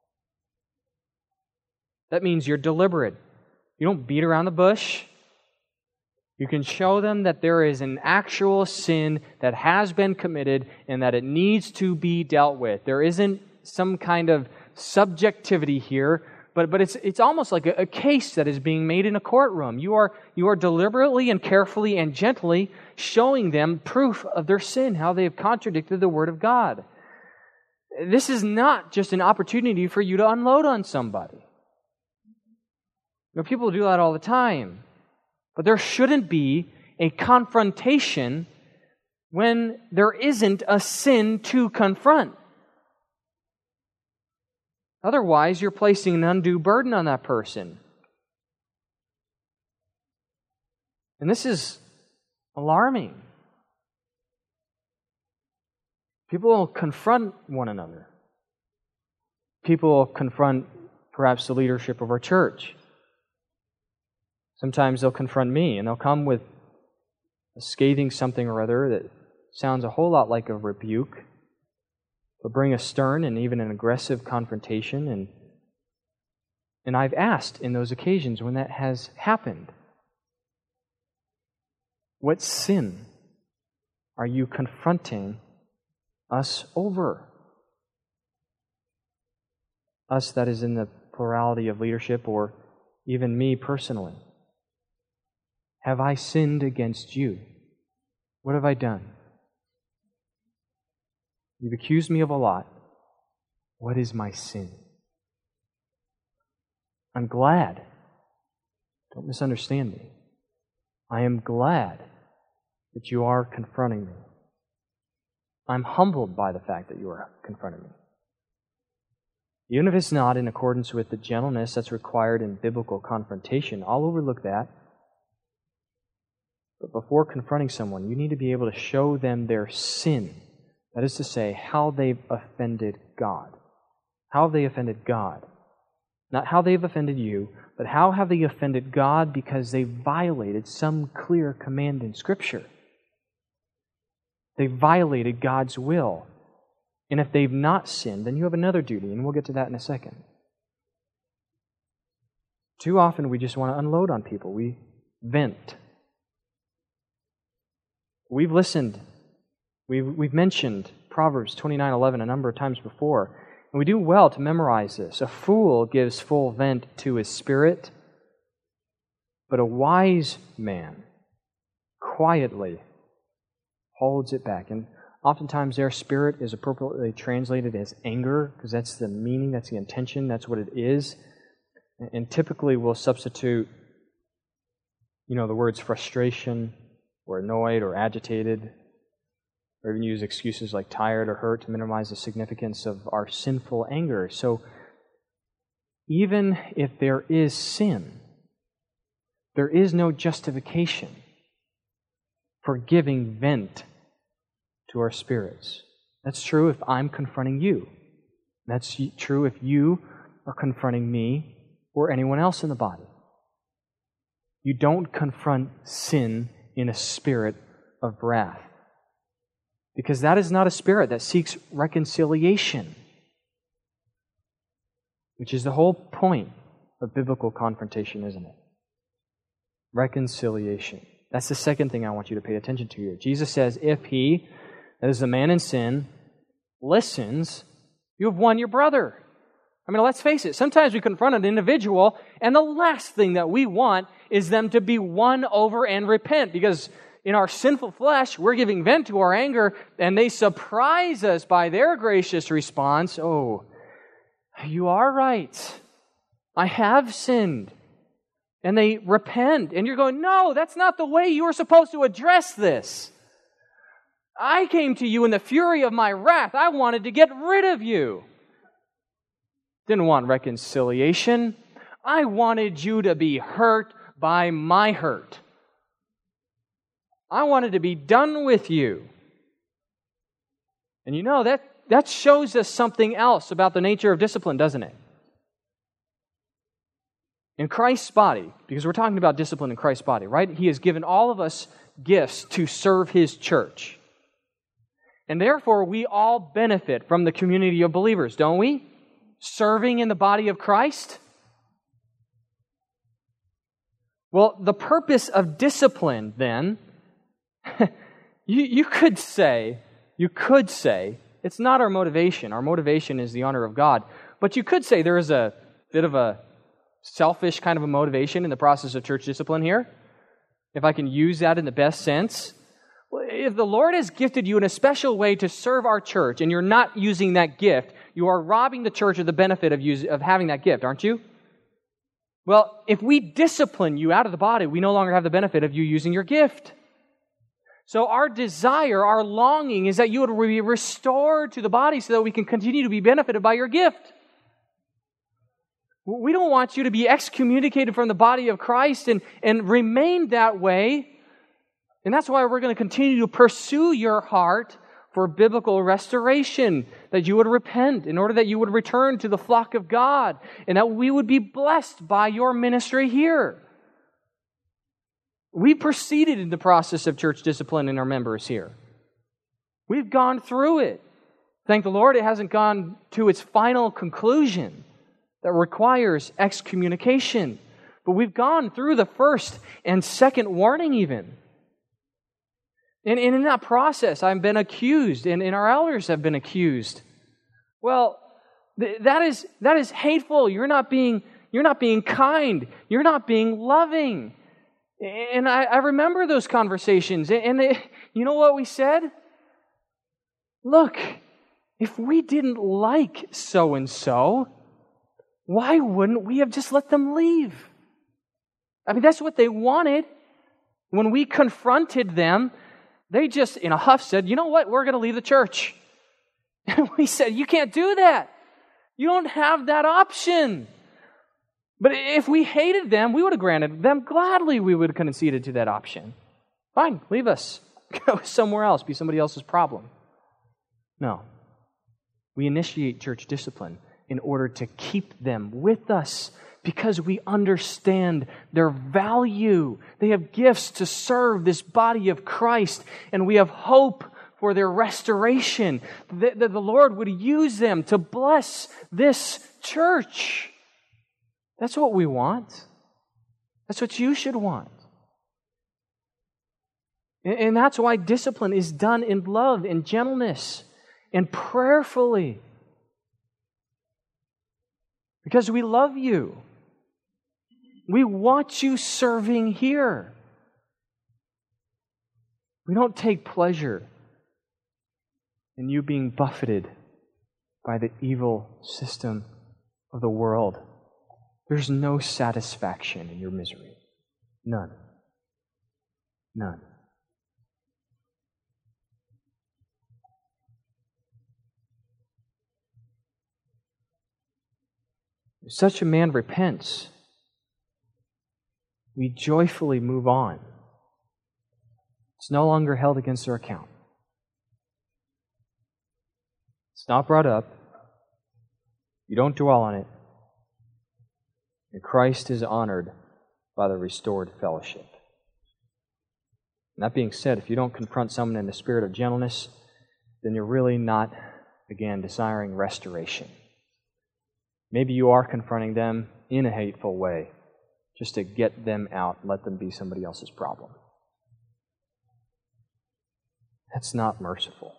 That means you're deliberate. You don't beat around the bush. You can show them that there is an actual sin that has been committed and that it needs to be dealt with. There isn't some kind of subjectivity here, but, but it's it's almost like a, a case that is being made in a courtroom. You are, you are deliberately and carefully and gently showing them proof of their sin, how they have contradicted the Word of God. This is not just an opportunity for you to unload on somebody. You know, people do that all the time. But there shouldn't be a confrontation when there isn't a sin to confront. Otherwise, you're placing an undue burden on that person. And this is alarming. People will confront one another. People will confront perhaps the leadership of our church. Sometimes they'll confront me, and they'll come with a scathing something or other that sounds a whole lot like a rebuke. They'll bring a stern and even an aggressive confrontation, and and I've asked in those occasions when that has happened, what sin are you confronting us over? Us, that is in the plurality of leadership, or even me personally. Have I sinned against you? What have I done? You've accused me of a lot. What is my sin? I'm glad. Don't misunderstand me. I am glad that you are confronting me. I'm humbled by the fact that you are confronting me. Even if it's not in accordance with the gentleness that's required in biblical confrontation, I'll overlook that. But before confronting someone, you need to be able to show them their sin. That is to say, how they've offended God. How have they offended God? Not how they've offended you, but how have they offended God because they violated some clear command in Scripture. They violated God's will. And if they've not sinned, then you have another duty, and we'll get to that in a second. Too often we just want to unload on people. We vent. We've listened. We've, we've mentioned. Proverbs twenty-nine eleven a number of times before. And we do well to memorize this. A fool gives full vent to his spirit, but a wise man quietly holds it back. And oftentimes their spirit is appropriately translated as anger, because that's the meaning, that's the intention, that's what it is. And typically we'll substitute, you know, the words frustration or annoyed or agitated, or even use excuses like tired or hurt to minimize the significance of our sinful anger. So even if there is sin, there is no justification for giving vent to our spirits. That's true if I'm confronting you. That's true if you are confronting me or anyone else in the body. You don't confront sin in a spirit of wrath, because that is not a spirit that seeks reconciliation, which is the whole point of biblical confrontation, isn't it? Reconciliation. That's the second thing I want you to pay attention to here. Jesus says, if he, that is the man in sin, listens, you have won your brother. I mean, let's face it, sometimes we confront an individual, and the last thing that we want is them to be won over and repent, because in our sinful flesh, we're giving vent to our anger, and they surprise us by their gracious response. Oh, you are right. I have sinned. And they repent. And you're going, no, that's not the way you were supposed to address this. I came to you in the fury of my wrath. I wanted to get rid of you. Didn't want reconciliation. I wanted you to be hurt by my hurt. I wanted to be done with you. And you know, that, that shows us something else about the nature of discipline, doesn't it? In Christ's body, because we're talking about discipline in Christ's body, right? He has given all of us gifts to serve His church. And therefore, we all benefit from the community of believers, don't we? Serving in the body of Christ. Well, the purpose of discipline, then, you, you could say, you could say, it's not our motivation. Our motivation is the honor of God. But you could say there is a bit of a selfish kind of a motivation in the process of church discipline here, if I can use that in the best sense. If the Lord has gifted you in a special way to serve our church, and you're not using that gift, you are robbing the church of the benefit of, use, of having that gift, aren't you? Well, if we discipline you out of the body, we no longer have the benefit of you using your gift. So our desire, our longing is that you would be restored to the body so that we can continue to be benefited by your gift. We don't want you to be excommunicated from the body of Christ and, and remain that way. And that's why we're going to continue to pursue your heart for biblical restoration, that you would repent in order that you would return to the flock of God, and that we would be blessed by your ministry here. We proceeded in the process of church discipline in our members here. We've gone through it. Thank the Lord, it hasn't gone to its final conclusion that requires excommunication. But we've gone through the first and second warning even. And, and in that process, I've been accused, and, and our elders have been accused. Well, th- that is that is hateful. You're not being you're not being kind. You're not being loving. And I, I remember those conversations. And they, you know what we said? Look, if we didn't like so and so, why wouldn't we have just let them leave? I mean, that's what they wanted. When we confronted them, they just, in a huff, said, you know what, we're going to leave the church. And we said, you can't do that. You don't have that option. But if we hated them, we would have granted them gladly. We would have conceded to that option. Fine, leave us. Go somewhere else. Be somebody else's problem. No. We initiate church discipline in order to keep them with us, because we understand their value. They have gifts to serve this body of Christ, and we have hope for their restoration, that the Lord would use them to bless this church. That's what we want. That's what you should want. And that's why discipline is done in love and gentleness. and prayerfully. Because we love you. We want you serving here. We don't take pleasure in you being buffeted by the evil system of the world. There's no satisfaction in your misery. None. None. If such a man repents, we joyfully move on. It's no longer held against our account. It's not brought up. You don't dwell on it. And Christ is honored by the restored fellowship. And that being said, if you don't confront someone in the spirit of gentleness, then you're really not, again, desiring restoration. Maybe you are confronting them in a hateful way, just to get them out and let them be somebody else's problem. That's not merciful.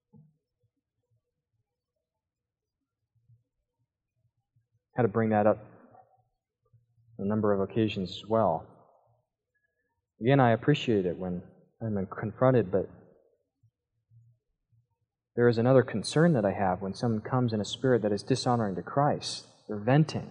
I had to bring that up on a number of occasions as well. Again, I appreciate it when I'm confronted, but there is another concern that I have when someone comes in a spirit that is dishonoring to Christ. They're venting.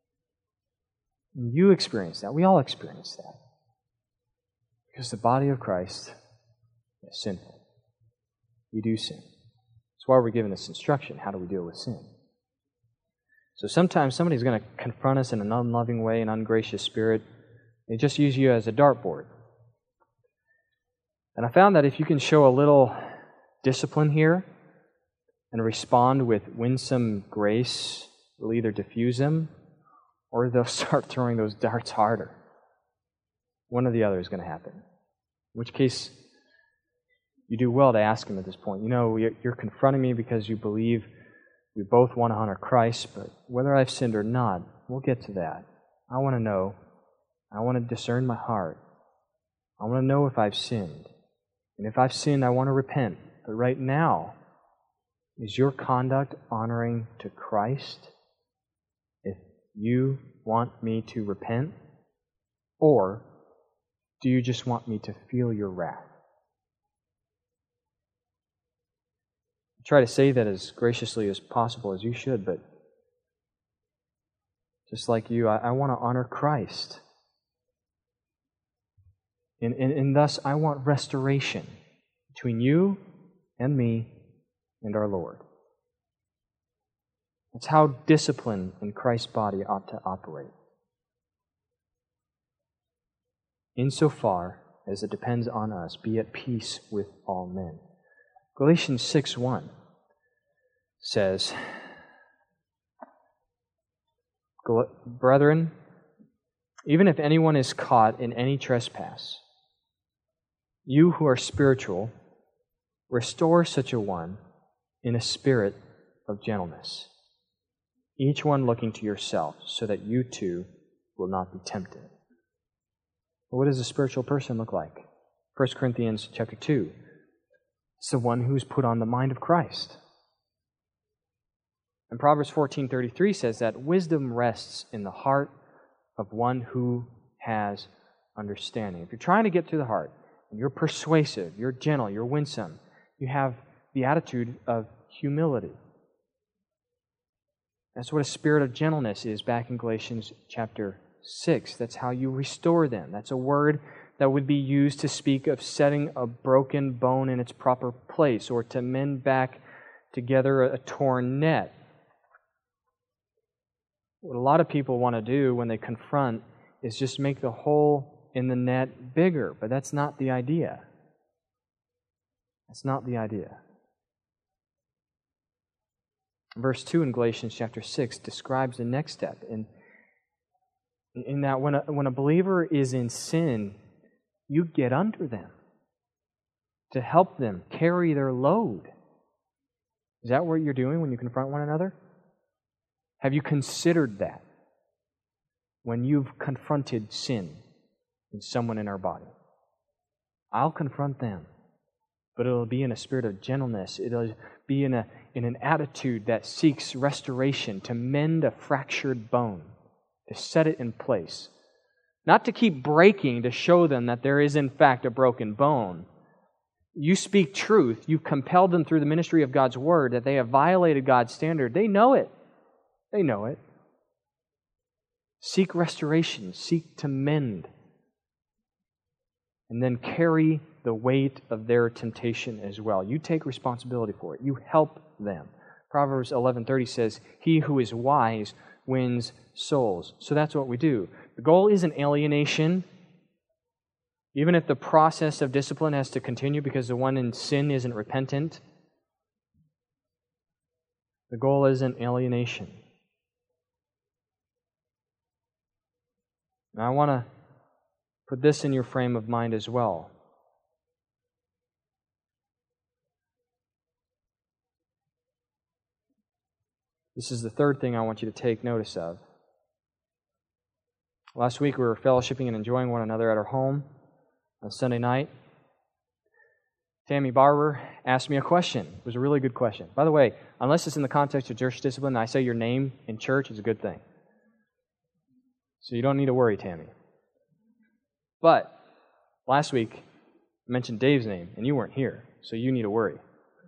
You experience that. We all experience that. Because the body of Christ is sinful. We do sin. That's why we're given this instruction. How do we deal with sin? So sometimes somebody's going to confront us in an unloving way, an ungracious spirit. They just use you as a dartboard. And I found that if you can show a little discipline here and respond with winsome grace, it'll either diffuse them or they'll start throwing those darts harder. One or the other is going to happen. In which case, you do well to ask him at this point, you know, you're confronting me because you believe we both want to honor Christ, but whether I've sinned or not, we'll get to that. I want to know. I want to discern my heart. I want to know if I've sinned. And if I've sinned, I want to repent. But right now, is your conduct honoring to Christ? If you want me to repent? Or do you just want me to feel your wrath? Try to say that as graciously as possible, as you should, but just like you, I, I want to honor Christ. And, and, and thus, I want restoration between you and me and our Lord. That's how discipline in Christ's body ought to operate. Insofar as it depends on us, be at peace with all men. Galatians six one says, Brethren, even if anyone is caught in any trespass, you who are spiritual, restore such a one in a spirit of gentleness, each one looking to yourself, so that you too will not be tempted. Well, what does a spiritual person look like? First Corinthians chapter two. It's the one who's put on the mind of Christ. And Proverbs fourteen thirty-three says that wisdom rests in the heart of one who has understanding. If you're trying to get to the heart, and you're persuasive, you're gentle, you're winsome, you have the attitude of humility. That's what a spirit of gentleness is back in Galatians chapter six. That's how you restore them. That's a word that would be used to speak of setting a broken bone in its proper place, or to mend back together a torn net. What a lot of people want to do when they confront is just make the hole in the net bigger, but that's not the idea. That's not the idea. Verse two in Galatians chapter six describes the next step, in, in that when a, when a believer is in sin, you get under them to help them carry their load. Is that what you're doing when you confront one another? Have you considered that when you've confronted sin in someone in our body? I'll confront them. but it'll be in a spirit of gentleness. It'll be in a in an attitude that seeks restoration, to mend a fractured bone, to set it in place. Not to keep breaking to show them that there is in fact a broken bone. You speak truth. You've compelled them through the ministry of God's Word that they have violated God's standard. They know it. They know it. Seek restoration. Seek to mend. And then carry the weight of their temptation as well. You take responsibility for it. You help them. Proverbs eleven thirty says, "He who is wise wins souls." So that's what we do. The goal isn't alienation, even if the process of discipline has to continue because the one in sin isn't repentant. The goal isn't alienation. Now I want to put this in your frame of mind as well. This is the third thing I want you to take notice of. Last week we were fellowshipping and enjoying one another at our home on Sunday night. Tammy Barber asked me a question. It was a really good question. By the way, unless it's in the context of church discipline, I say your name in church is a good thing. So you don't need to worry, Tammy. But last week I mentioned Dave's name, and you weren't here, so you need to worry.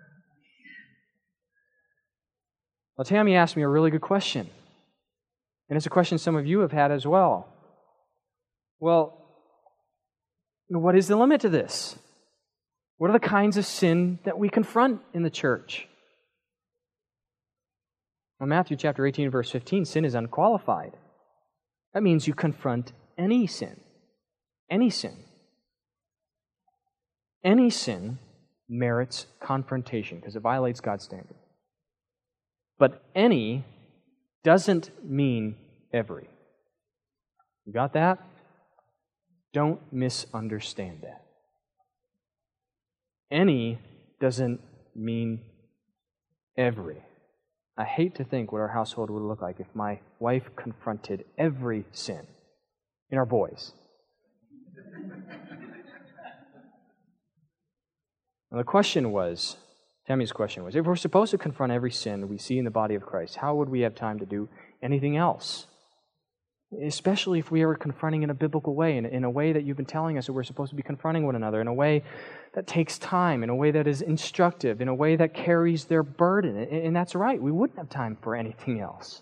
Well, Tammy asked me a really good question. And it's a question some of you have had as well. Well, what is the limit to this? What are the kinds of sin that we confront in the church? Well, Matthew chapter eighteen, verse fifteen, sin is unqualified. That means you confront any sin. Any sin. Any sin merits confrontation because it violates God's standard. But any doesn't mean every. You got that? Don't misunderstand that. Any doesn't mean every. I hate to think what our household would look like if my wife confronted every sin in our boys. Now the question was, Tammy's question was, if we're supposed to confront every sin we see in the body of Christ, how would we have time to do anything else? Especially if we are confronting in a biblical way, in, in a way that you've been telling us that we're supposed to be confronting one another, in a way that takes time, in a way that is instructive, in a way that carries their burden. And, and that's right, we wouldn't have time for anything else.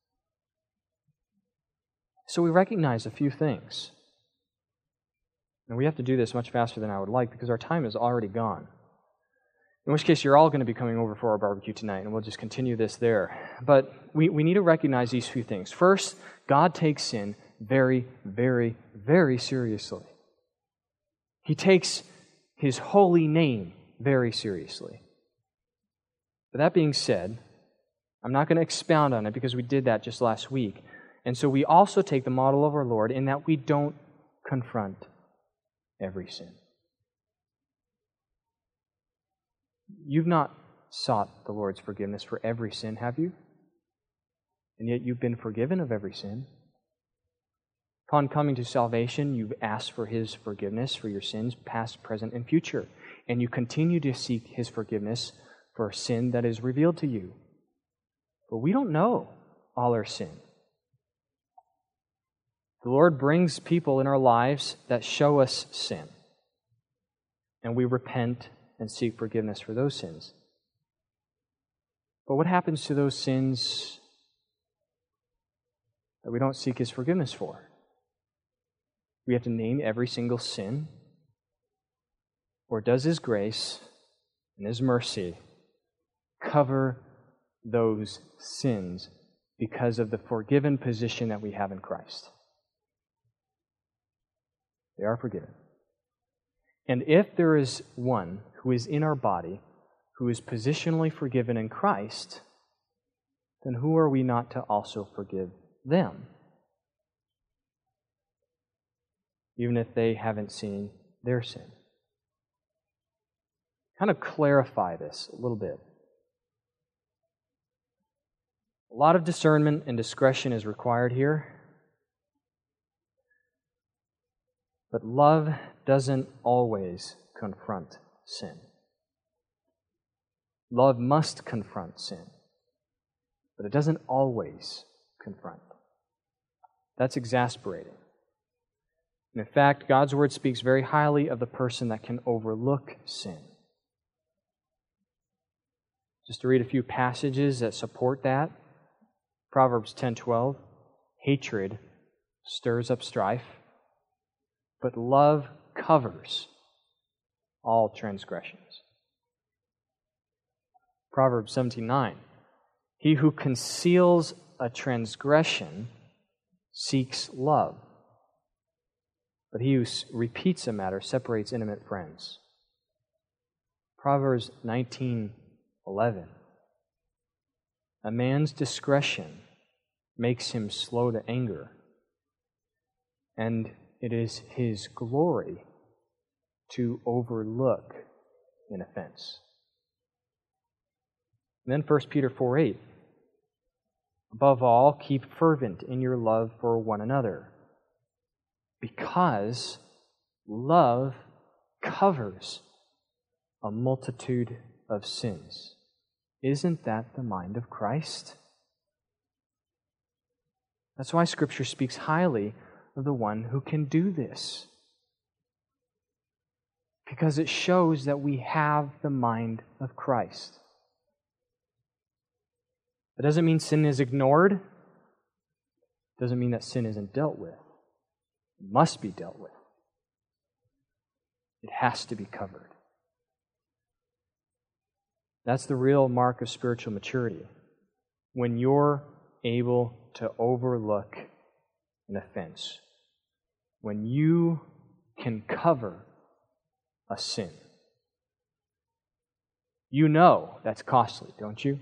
So we recognize a few things. And we have to do this much faster than I would like because our time is already gone. In which case, you're all going to be coming over for our barbecue tonight, and we'll just continue this there. But we, we need to recognize these few things. First, God takes sin very, very, very seriously. He takes His holy name very seriously. But that being said, I'm not going to expound on it because we did that just last week. And so we also take the model of our Lord in that we don't confront every sin. You've not sought the Lord's forgiveness for every sin, have you? And yet you've been forgiven of every sin. Upon coming to salvation, you've asked for His forgiveness for your sins, past, present, and future. And you continue to seek His forgiveness for sin that is revealed to you. But we don't know all our sin. The Lord brings people in our lives that show us sin. And we repent and seek forgiveness for those sins. But what happens to those sins that we don't seek His forgiveness for? We have to name every single sin? Or does His grace and His mercy cover those sins because of the forgiven position that we have in Christ? They are forgiven. And if there is one who is in our body who is positionally forgiven in Christ, then who are we not to also forgive them? Even if they haven't seen their sin. Kind of clarify this a little bit. A lot of discernment and discretion is required here. But love doesn't always confront sin. Love must confront sin, but it doesn't always confront. That's exasperating. And in fact, God's Word speaks very highly of the person that can overlook sin. Just to read a few passages that support that. Proverbs ten twelve, hatred stirs up strife, but love covers all transgressions. Proverbs seventeen nine, he who conceals a transgression seeks love, but he who repeats a matter separates intimate friends. Proverbs nineteen eleven, a man's discretion makes him slow to anger, and it is his glory to overlook an offense. And then First Peter four eight, above all, keep fervent in your love for one another, because love covers a multitude of sins. Isn't that the mind of Christ? That's why Scripture speaks highly of the one who can do this. Because it shows that we have the mind of Christ. That doesn't mean sin is ignored. It doesn't mean that sin isn't dealt with. It must be dealt with. It has to be covered. That's the real mark of spiritual maturity. When you're able to overlook an offense. When you can cover a sin. You know that's costly, don't you?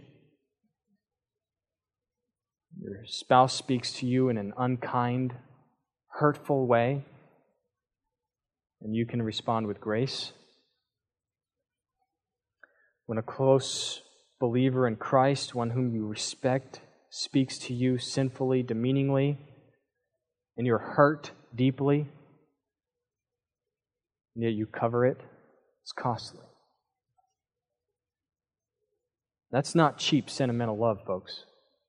Your spouse speaks to you in an unkind, hurtful way, and you can respond with grace. When a close believer in Christ, one whom you respect, speaks to you sinfully, demeaningly, and you're hurt deeply, and yet you cover it, it's costly. That's not cheap, sentimental love, folks.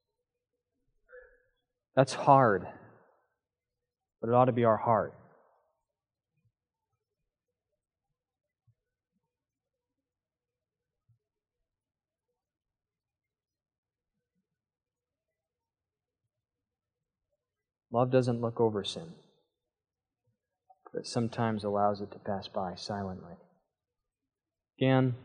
That's hard, but it ought to be our heart. Love doesn't look over sin, but sometimes allows it to pass by silently. Again,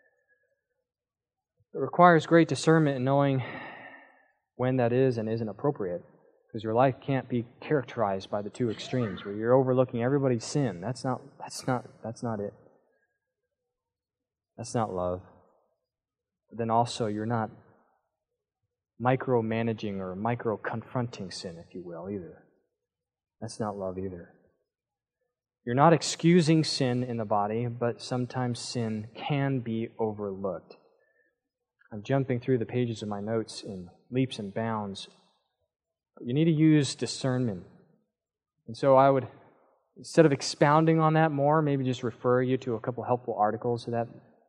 it requires great discernment in knowing when that is and isn't appropriate, because your life can't be characterized by the two extremes, where you're overlooking everybody's sin. That's not, that's not, that's not it. That's not love. But then also, you're not micromanaging or micro-confronting sin, if you will, either. That's not love either. You're not excusing sin in the body, but sometimes sin can be overlooked. I'm jumping through the pages of my notes in leaps and bounds. You need to use discernment. And so I would, instead of expounding on that more, maybe just refer you to a couple helpful articles to that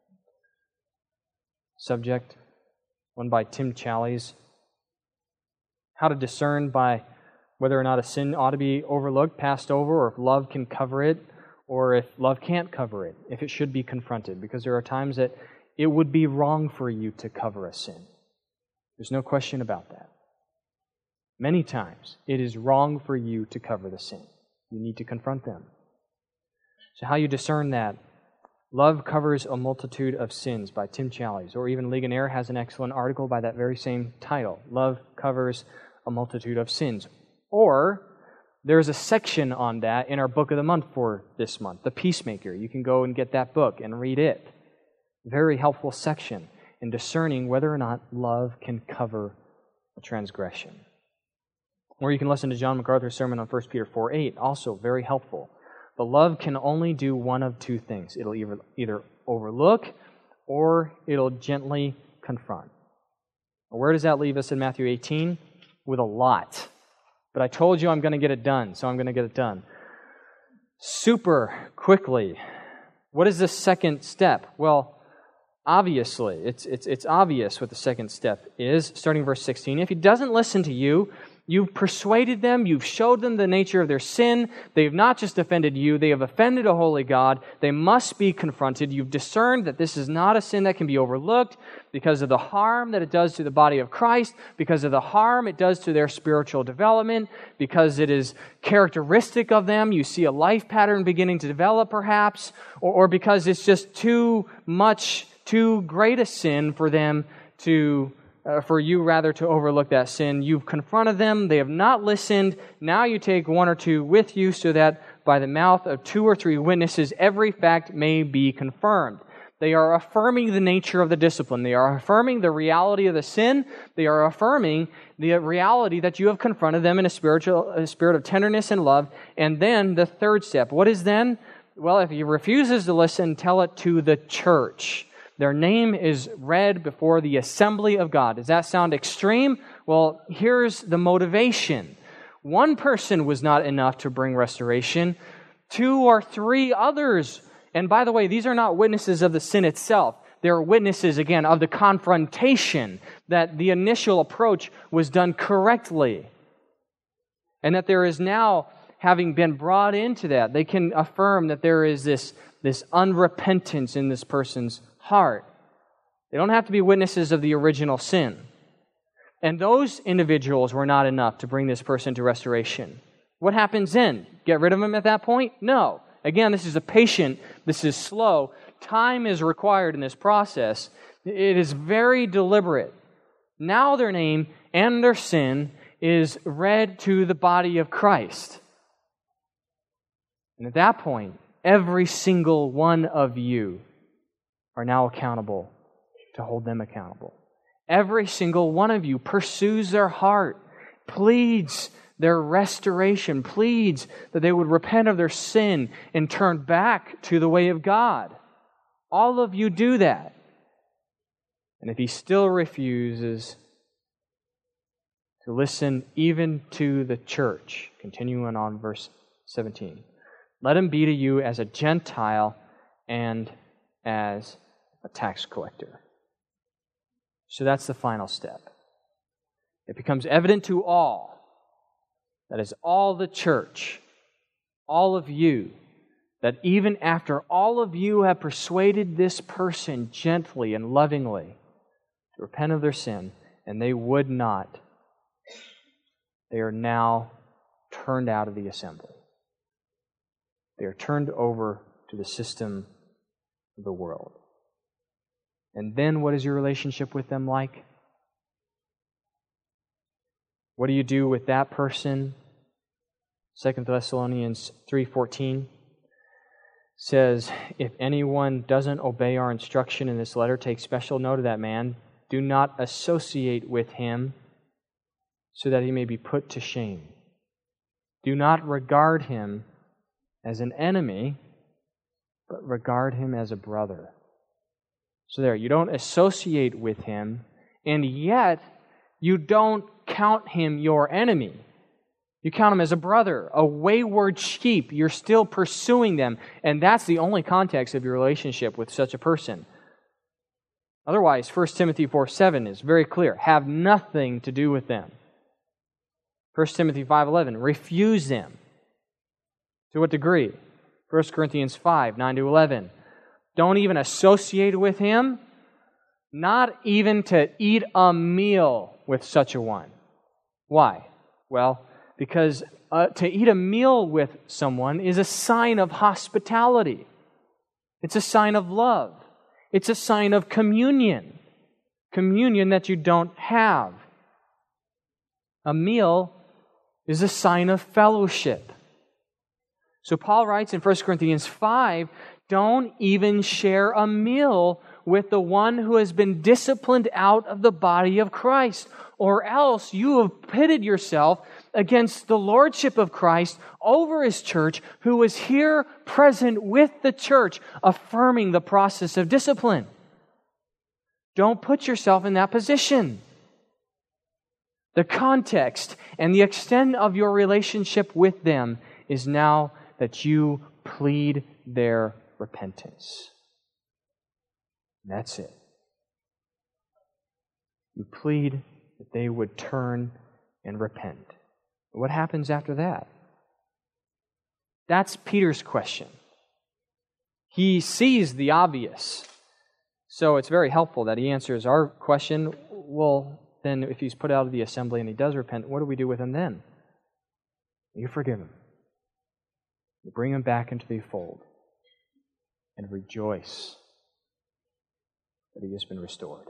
subject. One by Tim Challies, How to Discern by Whether or Not a Sin Ought to Be Overlooked, Passed Over, or if love can cover it, or if love can't cover it, if it should be confronted. Because there are times that it would be wrong for you to cover a sin. There's no question about that. Many times, it is wrong for you to cover the sin. You need to confront them. So how you discern that? Love Covers a Multitude of Sins by Tim Challies, or even Ligonier has an excellent article by that very same title, Love Covers a Multitude of Sins. Or there's a section on that in our book of the month for this month, The Peacemaker. You can go and get that book and read it. Very helpful section in discerning whether or not love can cover a transgression. Or you can listen to John MacArthur's sermon on First Peter four eight, also very helpful. But love can only do one of two things. It'll either, either overlook or it'll gently confront. Where does that leave us in Matthew eighteen? With a lot. But I told you I'm going to get it done, so I'm going to get it done. Super quickly. What is the second step? Well, Obviously, it's, it's, it's obvious what the second step is, starting verse sixteen. If he doesn't listen to you, you've persuaded them, you've showed them the nature of their sin. They've not just offended you, they have offended a holy God. They must be confronted. You've discerned that this is not a sin that can be overlooked because of the harm that it does to the body of Christ, because of the harm it does to their spiritual development, because it is characteristic of them. You see a life pattern beginning to develop, perhaps, or, or because it's just too much, too great a sin for them to Uh, for you rather to overlook that sin. You've confronted them. They have not listened. Now you take one or two with you so that by the mouth of two or three witnesses every fact may be confirmed. They are affirming the nature of the discipline. They are affirming the reality of the sin. They are affirming the reality that you have confronted them in a spiritual a spirit of tenderness and love. And then the third step. What is then? Well, if he refuses to listen, tell it to the church. Their name is read before the assembly of God. Does that sound extreme? Well, here's the motivation. One person was not enough to bring restoration. Two or three others. And by the way, these are not witnesses of the sin itself. They're witnesses, again, of the confrontation, that the initial approach was done correctly. And that there is now, having been brought into that, they can affirm that there is this, this unrepentance in this person's heart. They don't have to be witnesses of the original sin. And those individuals were not enough to bring this person to restoration. What happens then? Get rid of them at that point? No. Again, this is a patient, this is slow. Time is required in this process. It is very deliberate. Now their name and their sin is read to the body of Christ. And at that point, every single one of you are now accountable to hold them accountable. Every single one of you pursues their heart, pleads their restoration, pleads that they would repent of their sin and turn back to the way of God. All of you do that. And if he still refuses to listen even to the church, continuing on verse seventeen, let him be to you as a Gentile and as a tax collector. So that's the final step. It becomes evident to all, that is all the church, all of you, that even after all of you have persuaded this person gently and lovingly to repent of their sin, and they would not, they are now turned out of the assembly. They are turned over to the system of the world. And then what is your relationship with them like? What do you do with that person? Second Thessalonians three fourteen says, if anyone doesn't obey our instruction in this letter, take special note of that man. Do not associate with him so that he may be put to shame. Do not regard him as an enemy, but regard him as a brother. So there, you don't associate with him, and yet you don't count him your enemy. You count him as a brother, a wayward sheep. You're still pursuing them, and that's the only context of your relationship with such a person. Otherwise, First Timothy four seven is very clear. Have nothing to do with them. First Timothy five eleven, refuse them. To what degree? First Corinthians five nine to eleven. Don't even associate with him, not even to eat a meal with such a one. Why? Well, because uh, to eat a meal with someone is a sign of hospitality. It's a sign of love. It's a sign of communion. Communion that you don't have. A meal is a sign of fellowship. So Paul writes in First Corinthians five, don't even share a meal with the one who has been disciplined out of the body of Christ, or else you have pitted yourself against the lordship of Christ over His church, who is here present with the church, affirming the process of discipline. Don't put yourself in that position. The context and the extent of your relationship with them is now that you plead their repentance. And that's it. You plead that they would turn and repent. What happens after that? That's Peter's question. He sees the obvious. So it's very helpful that he answers our question. Well, then if he's put out of the assembly and he does repent, what do we do with him then? You forgive him. You bring him back into the fold and rejoice that he has been restored.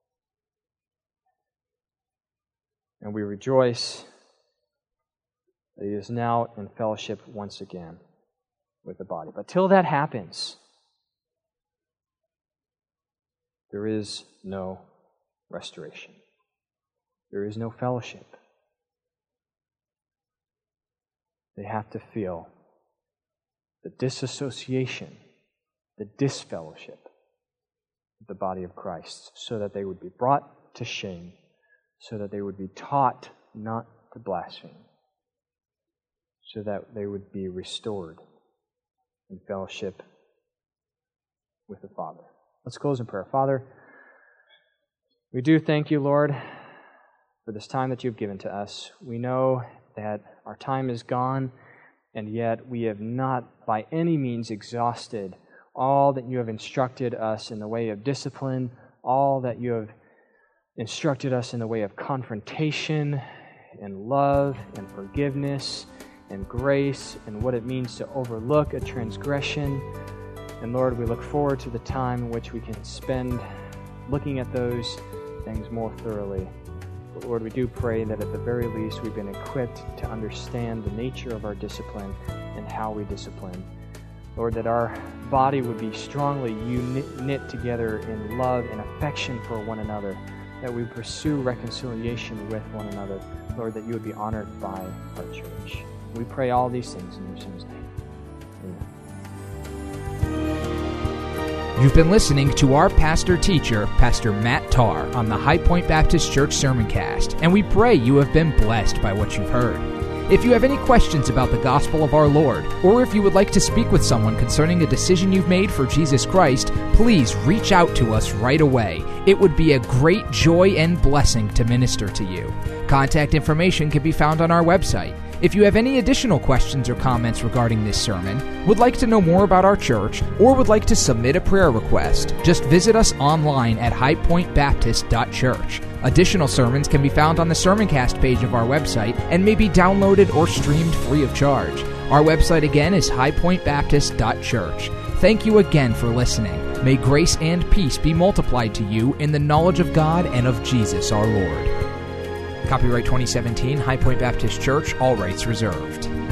And we rejoice that he is now in fellowship once again with the body. But till that happens, there is no restoration. There is no fellowship. They have to feel the disassociation, the disfellowship of the body of Christ, so that they would be brought to shame, so that they would be taught not to blaspheme, so that they would be restored in fellowship with the Father. Let's close in prayer. Father, we do thank you, Lord, for this time that you've given to us. We know that our time is gone, and yet we have not by any means exhausted all that you have instructed us in the way of discipline, all that you have instructed us in the way of confrontation and love and forgiveness and grace and what it means to overlook a transgression. And Lord, we look forward to the time in which we can spend looking at those things more thoroughly. But Lord, we do pray that at the very least we've been equipped to understand the nature of our discipline and how we discipline. Lord, that our body would be strongly knit together in love and affection for one another, that we pursue reconciliation with one another. Lord, that you would be honored by our church. We pray all these things in your Son's name. Amen. You've been listening to our pastor-teacher, Pastor Matt Tarr, on the High Point Baptist Church Sermoncast, and we pray you have been blessed by what you've heard. If you have any questions about the gospel of our Lord, or if you would like to speak with someone concerning a decision you've made for Jesus Christ, please reach out to us right away. It would be a great joy and blessing to minister to you. Contact information can be found on our website. If you have any additional questions or comments regarding this sermon, would like to know more about our church, or would like to submit a prayer request, just visit us online at high point baptist dot church. Additional sermons can be found on the Sermoncast page of our website and may be downloaded or streamed free of charge. Our website again is high point baptist dot church. Thank you again for listening. May grace and peace be multiplied to you in the knowledge of God and of Jesus our Lord. Copyright twenty seventeen, High Point Baptist Church, all rights reserved.